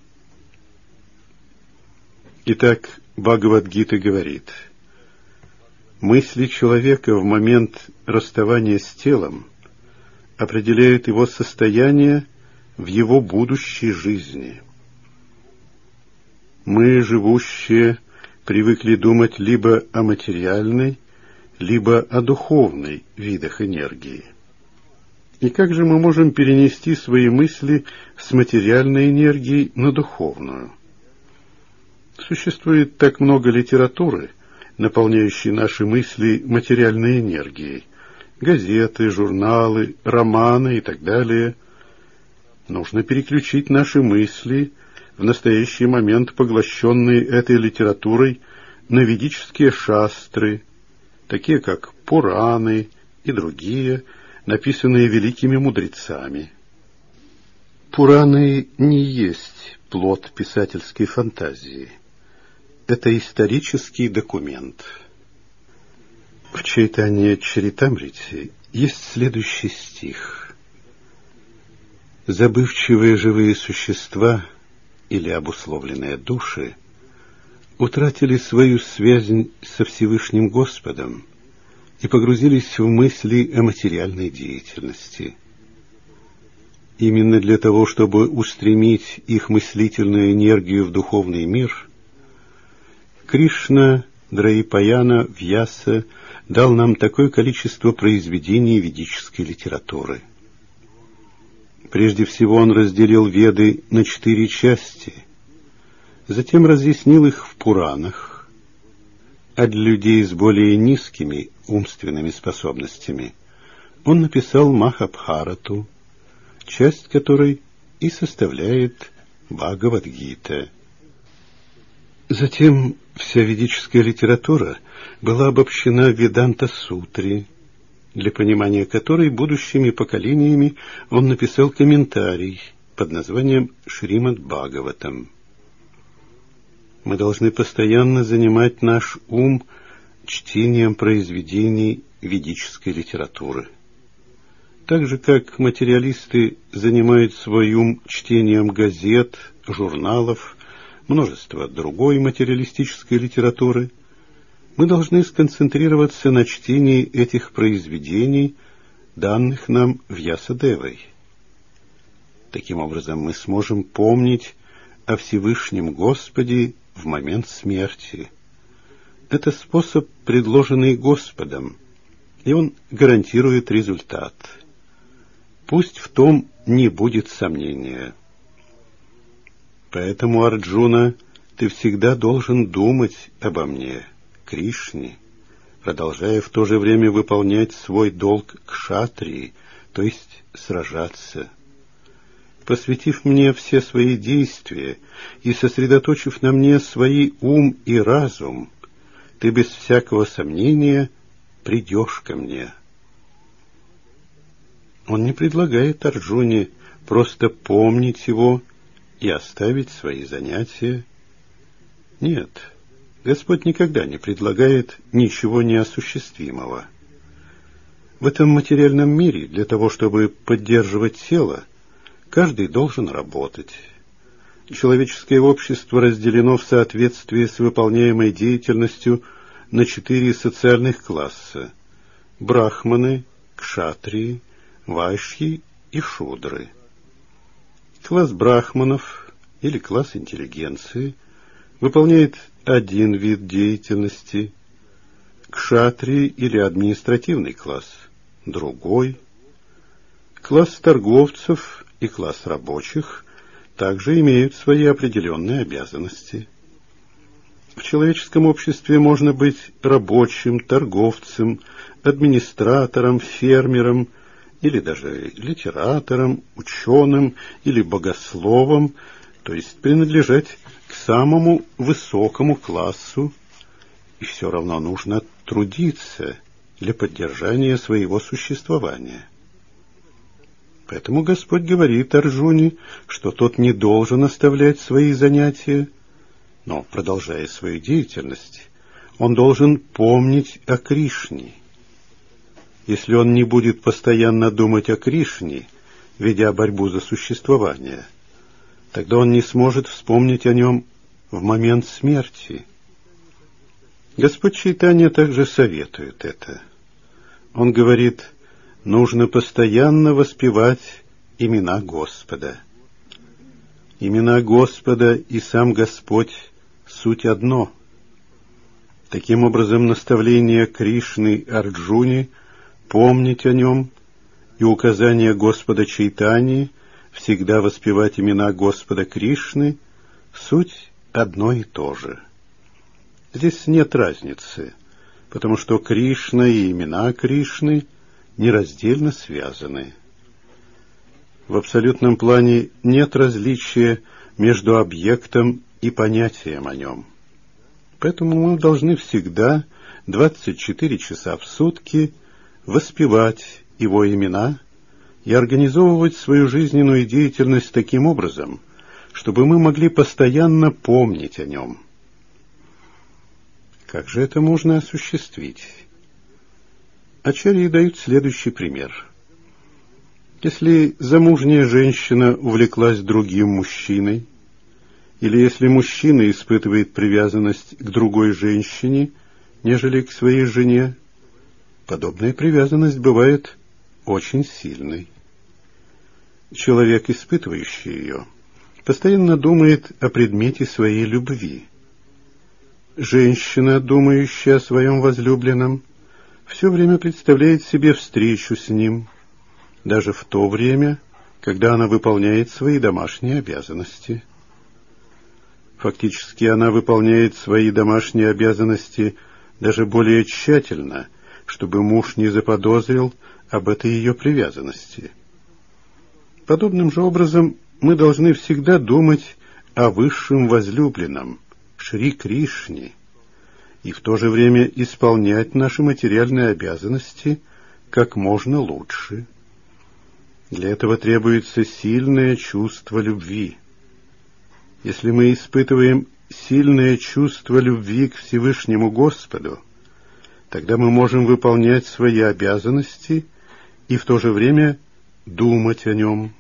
Итак, Бхагавад-гита говорит: мысли человека в момент расставания с телом определяют его состояние в его будущей жизни. Мы, живущие, привыкли думать либо о материальной, либо о духовной видах энергии. И как же мы можем перенести свои мысли с материальной энергии на духовную? Существует так много литературы, наполняющей наши мысли материальной энергией. Газеты, журналы, романы и так далее. Нужно переключить наши мысли, в настоящий момент поглощенные этой литературой, на ведические шастры, такие как Пураны и другие, написанные великими мудрецами. Пураны не есть плод писательской фантазии. Это исторический документ. В Чайтанья-чаритамрите есть следующий стих. Забывчивые живые существа или обусловленные души утратили свою связь со Всевышним Господом и погрузились в мысли о материальной деятельности. Именно для того, чтобы устремить их мыслительную энергию в духовный мир, Кришна Драипаяна Вьяса дал нам такое количество произведений ведической литературы. Прежде всего он разделил Веды на четыре части, затем разъяснил их в Пуранах, а для людей с более низкими умственными способностями он написал Махабхарату, часть которой и составляет Бхагавад-гита. Затем вся ведическая литература была обобщена в Веданта-сутре, для понимания которой будущими поколениями он написал комментарий под названием Шримад-Бхагаватам. Мы должны постоянно занимать наш ум чтением произведений ведической литературы. Так же, как материалисты занимают свой ум чтением газет, журналов, множество другой материалистической литературы, мы должны сконцентрироваться на чтении этих произведений, данных нам Вьясадевой. Таким образом, мы сможем помнить о Всевышнем Господе в момент смерти. Это способ, предложенный Господом, и он гарантирует результат. Пусть в том не будет сомнения. Поэтому, Арджуна, ты всегда должен думать обо мне, Кришне, продолжая в то же время выполнять свой долг кшатрии, то есть сражаться. Посвятив мне все свои действия и сосредоточив на мне свои ум и разум, ты без всякого сомнения придешь ко мне. Он не предлагает Арджуне просто помнить его и оставить свои занятия. Нет, Господь никогда не предлагает ничего неосуществимого. В этом материальном мире для того, чтобы поддерживать тело, каждый должен работать. Человеческое общество разделено в соответствии с выполняемой деятельностью на четыре социальных класса – брахманы, кшатрии, вайшьи и шудры. Класс брахманов или класс интеллигенции выполняет один вид деятельности, кшатрии или административный класс – другой, класс торговцев и класс рабочих также имеют свои определенные обязанности. В человеческом обществе можно быть рабочим, торговцем, администратором, фермером или даже литератором, ученым или богословом, то есть принадлежать к самому высокому классу, и все равно нужно трудиться для поддержания своего существования. Поэтому Господь говорит Арджуне, что тот не должен оставлять свои занятия, но, продолжая свою деятельность, он должен помнить о Кришне. Если он не будет постоянно думать о Кришне, ведя борьбу за существование, тогда он не сможет вспомнить о нем в момент смерти. Господь Чайтанья также советует это. Он говорит, нужно постоянно воспевать имена Господа. Имена Господа и сам Господь — суть одно. Таким образом, наставление Кришны Арджуне помнить о нем и указание Господа Чайтаньи всегда воспевать имена Господа Кришны — суть одно и то же. Здесь нет разницы, потому что Кришна и имена Кришны нераздельно связаны. В абсолютном плане нет различия между объектом и понятием о нем. Поэтому мы должны всегда, двадцать четыре часа в сутки, воспевать его имена и организовывать свою жизненную деятельность таким образом, чтобы мы могли постоянно помнить о нем. Как же это можно осуществить? Ачарьи дают следующий пример. Если замужняя женщина увлеклась другим мужчиной, или если мужчина испытывает привязанность к другой женщине, нежели к своей жене, подобная привязанность бывает очень сильной. Человек, испытывающий ее, постоянно думает о предмете своей любви. Женщина, думающая о своем возлюбленном, все время представляет себе встречу с ним, даже в то время, когда она выполняет свои домашние обязанности. Фактически она выполняет свои домашние обязанности даже более тщательно, чтобы муж не заподозрил об этой ее привязанности. Подобным же образом мы должны всегда думать о высшем возлюбленном, Шри Кришне, и в то же время исполнять наши материальные обязанности как можно лучше. Для этого требуется сильное чувство любви. Если мы испытываем сильное чувство любви к Всевышнему Господу, тогда мы можем выполнять свои обязанности и в то же время думать о нем.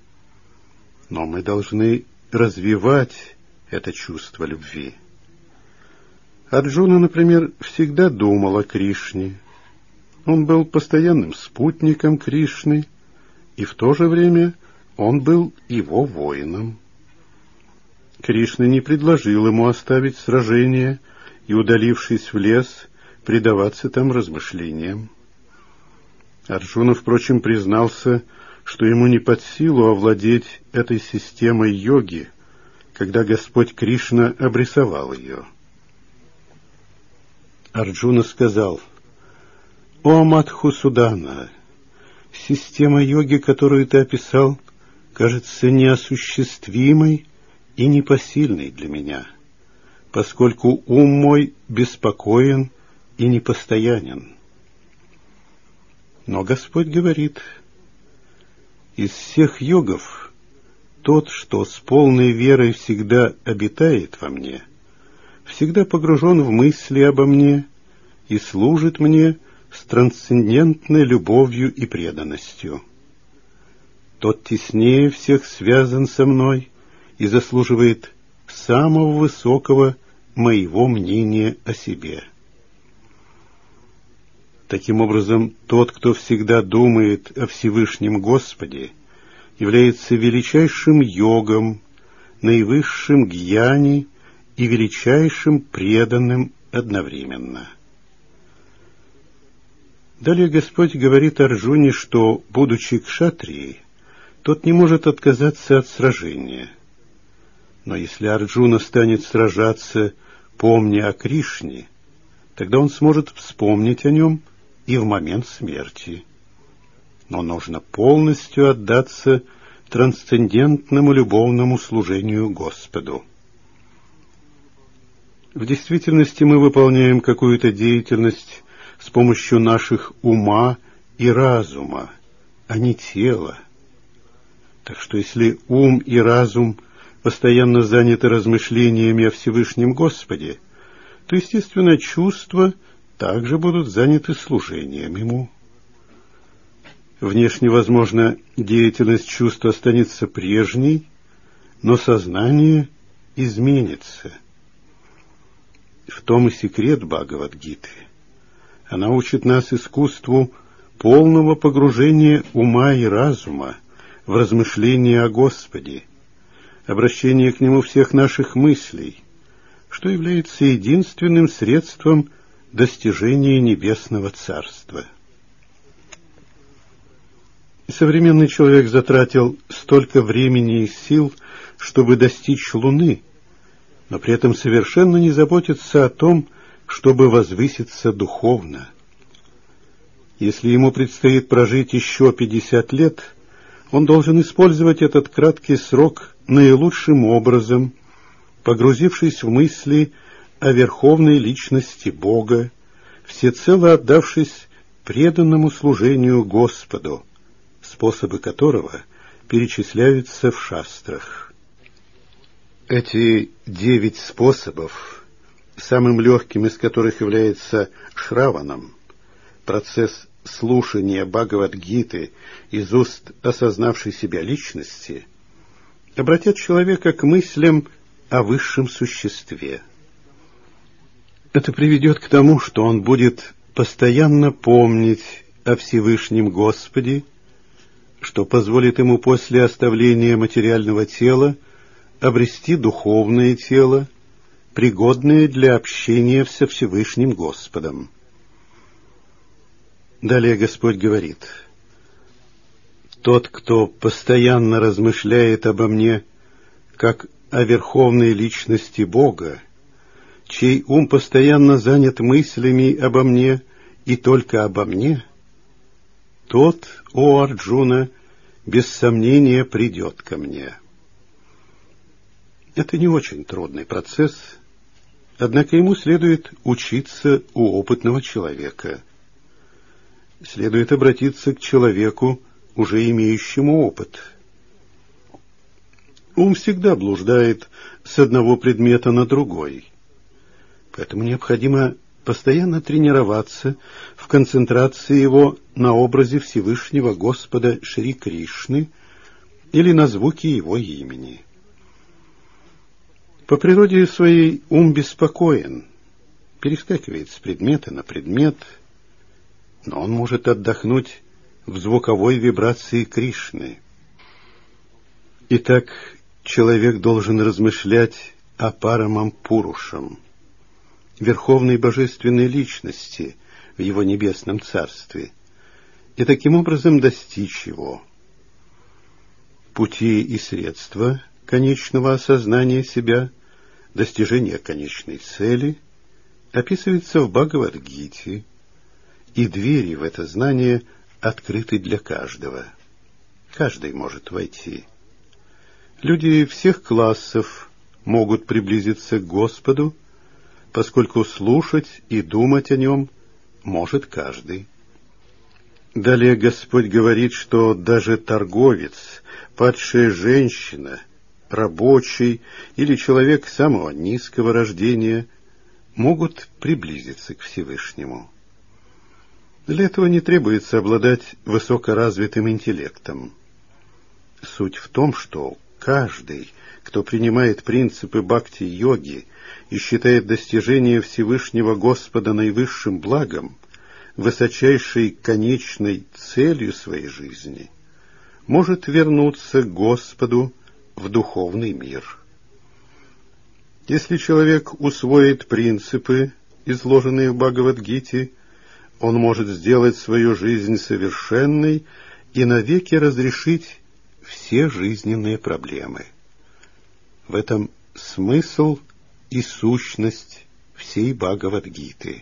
Но мы должны развивать это чувство любви. Арджуна, например, всегда думал о Кришне. Он был постоянным спутником Кришны, и в то же время он был его воином. Кришна не предложил ему оставить сражение и, удалившись в лес, предаваться там размышлениям. Арджуна, впрочем, признался, что ему не под силу овладеть этой системой йоги, когда Господь Кришна обрисовал ее. Арджуна сказал: «О Мадхусудана, система йоги, которую ты описал, кажется неосуществимой и непосильной для меня, поскольку ум мой беспокоен и непостоянен». Но Господь говорит: из всех йогов тот, что с полной верой всегда обитает во мне, всегда погружен в мысли обо мне и служит мне с трансцендентной любовью и преданностью. Тот теснее всех связан со мной и заслуживает самого высокого моего мнения о себе. Таким образом, тот, кто всегда думает о Всевышнем Господе, является величайшим йогом, наивысшим гьяни и величайшим преданным одновременно. Далее Господь говорит Арджуне, что, будучи кшатрией, тот не может отказаться от сражения. Но если Арджуна станет сражаться, помня о Кришне, тогда он сможет вспомнить о нем и в момент смерти. Но нужно полностью отдаться трансцендентному любовному служению Господу. В действительности мы выполняем какую-то деятельность с помощью наших ума и разума, а не тела. Так что если ум и разум постоянно заняты размышлениями о Всевышнем Господе, то, естественно, чувства также будут заняты служением Ему. Внешне, возможно, деятельность чувств останется прежней, но сознание изменится. В том и секрет Бхагавад-гиты. Она учит нас искусству полного погружения ума и разума в размышления о Господе, обращение к Нему всех наших мыслей, что является единственным средством достижения небесного царства. Современный человек затратил столько времени и сил, чтобы достичь Луны, но при этом совершенно не заботится о том, чтобы возвыситься духовно. Если ему предстоит прожить еще пятьдесят лет, он должен использовать этот краткий срок наилучшим образом, погрузившись в мысли о верховной личности Бога, всецело отдавшись преданному служению Господу, способы которого перечисляются в шастрах. Эти девять способов, самым легким из которых является шраванам, процесс слушания Бхагавад-гиты из уст осознавшей себя личности, обратят человека к мыслям о высшем существе. Это приведет к тому, что он будет постоянно помнить о Всевышнем Господе, что позволит ему после оставления материального тела обрести духовное тело, пригодное для общения со Всевышним Господом. Далее Господь говорит: «Тот, кто постоянно размышляет обо мне, как о верховной личности Бога, чей ум постоянно занят мыслями обо мне и только обо мне, тот, о Арджуна, без сомнения придет ко мне». Это не очень трудный процесс, однако ему следует учиться у опытного человека. Следует обратиться к человеку, уже имеющему опыт. Ум всегда блуждает с одного предмета на другой, поэтому необходимо постоянно тренироваться в концентрации его на образе Всевышнего Господа Шри Кришны или на звуке его имени. По природе своей ум беспокоен, перескакивает с предмета на предмет, но он может отдохнуть в звуковой вибрации Кришны. Итак, человек должен размышлять о Парамам-Пурушам, верховной божественной личности в его небесном царстве, и таким образом достичь его. Пути и средства конечного осознания себя, достижения конечной цели описывается в Бхагавад-гите, и двери в это знание открыты для каждого. Каждый может войти. Люди всех классов могут приблизиться к Господу, поскольку слушать и думать о Нем может каждый. Далее Господь говорит, что даже торговец, падшая женщина, рабочий или человек самого низкого рождения могут приблизиться к Всевышнему. Для этого не требуется обладать высокоразвитым интеллектом. Суть в том, что каждый, кто принимает принципы бхакти-йоги и считает достижение Всевышнего Господа наивысшим благом, высочайшей конечной целью своей жизни, может вернуться к Господу в духовный мир. Если человек усвоит принципы, изложенные в Бхагавад-гите, он может сделать свою жизнь совершенной и навеки разрешить все жизненные проблемы. В этом смысл и сущность всей Бхагавад-гиты.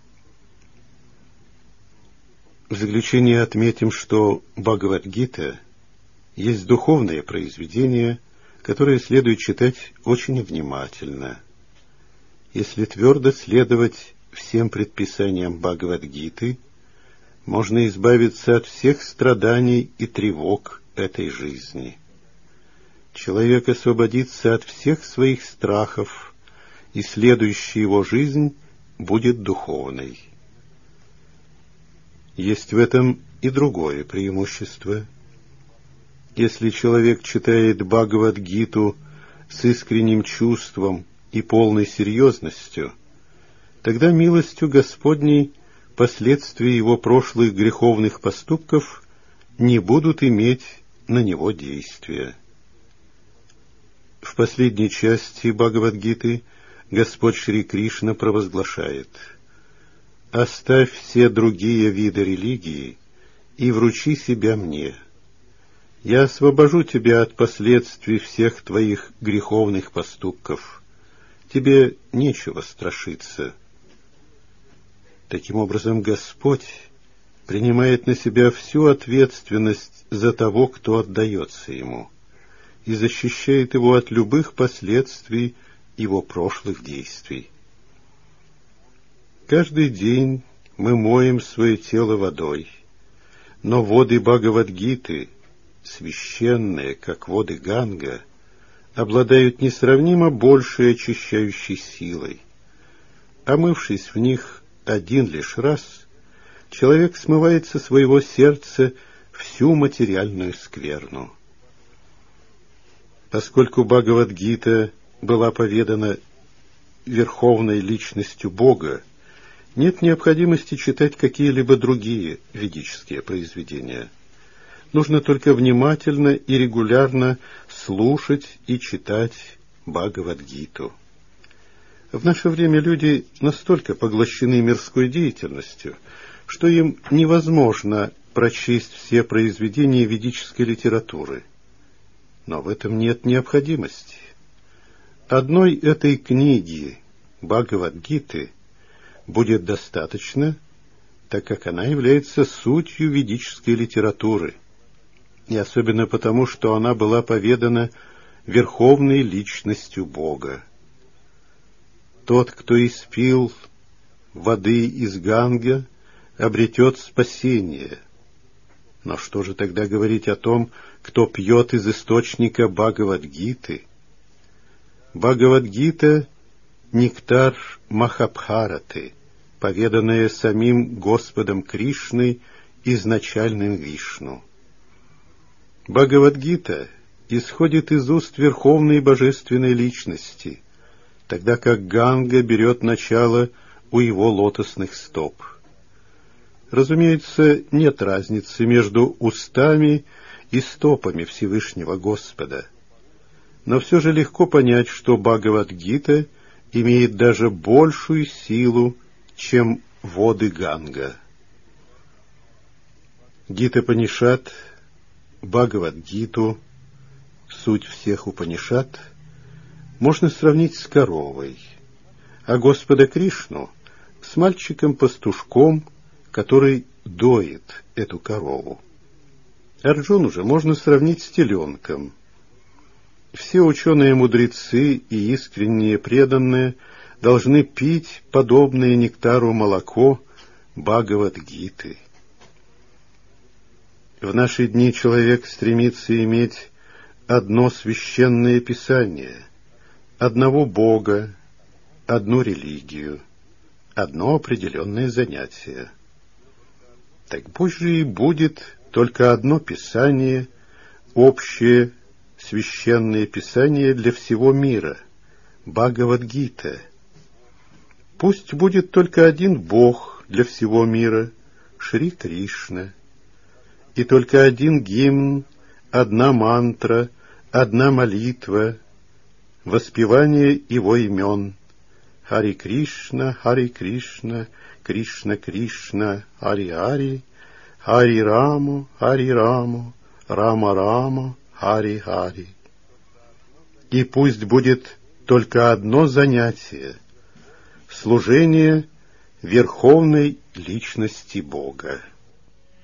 В заключение отметим, что Бхагавад-гита есть духовное произведение, которое следует читать очень внимательно. Если твердо следовать всем предписаниям Бхагавад-гиты, можно избавиться от всех страданий и тревог этой жизни. Человек освободится от всех своих страхов, и следующая его жизнь будет духовной. Есть в этом и другое преимущество. Если человек читает Бхагавад-гиту с искренним чувством и полной серьезностью, тогда милостью Господней последствия его прошлых греховных поступков не будут иметь на него действия. В последней части Бхагавад-гиты Господь Шри Кришна провозглашает: «Оставь все другие виды религии и вручи себя мне. Я освобожу тебя от последствий всех твоих греховных поступков. Тебе нечего страшиться». Таким образом, Господь принимает на себя всю ответственность за того, кто отдается Ему, и защищает его от любых последствий его прошлых действий. Каждый день мы моем свое тело водой, но воды Бхагавад-гиты, священные, как воды Ганга, обладают несравнимо большей очищающей силой. Омывшись в них один лишь раз, человек смывает со своего сердца всю материальную скверну. Поскольку Бхагавад-гита была поведана верховной личностью Бога, нет необходимости читать какие-либо другие ведические произведения. Нужно только внимательно и регулярно слушать и читать Бхагавад-гиту. В наше время люди настолько поглощены мирской деятельностью, что им невозможно прочесть все произведения ведической литературы. Но в этом нет необходимости. Одной этой книги Бхагавад-гиты будет достаточно, так как она является сутью ведической литературы, и особенно потому, что она была поведана верховной личностью Бога. Тот, кто испил воды из Ганга, обретет спасение. Но что же тогда говорить о том, кто пьет из источника Бхагавад-гиты? Бхагавад-гита — нектар Махабхараты, поведанная самим Господом Кришной, изначальным Вишну. Бхагавад-гита исходит из уст Верховной Божественной Личности, тогда как Ганга берет начало у его лотосных стоп. Разумеется, нет разницы между устами и стопами Всевышнего Господа, но все же легко понять, что Бхагавад-гита имеет даже большую силу, чем воды Ганга. Гита-панишат, Бхагавад-гиту, суть всех Упанишат, можно сравнить с коровой, а Господа Кришну с мальчиком-пастушком, который доит эту корову. Арджуну же можно сравнить с теленком. Все ученые-мудрецы и искренние преданные должны пить подобное нектару молоко Бхагавад-гиты. В наши дни человек стремится иметь одно священное писание, одного Бога, одну религию, одно определенное занятие. Так пусть же и будет только одно писание, общее священное писание для всего мира, Бхагавад-гита. Пусть будет только один Бог для всего мира, Шри Кришна, и только один гимн, одна мантра, одна молитва, воспевание его имен. Хари Кришна, Хари Кришна, Кришна Кришна, Хари Хари, Хари Раму, Хари Раму, Рама Рама, Хари Хари. И пусть будет только одно занятие — служение Верховной Личности Бога.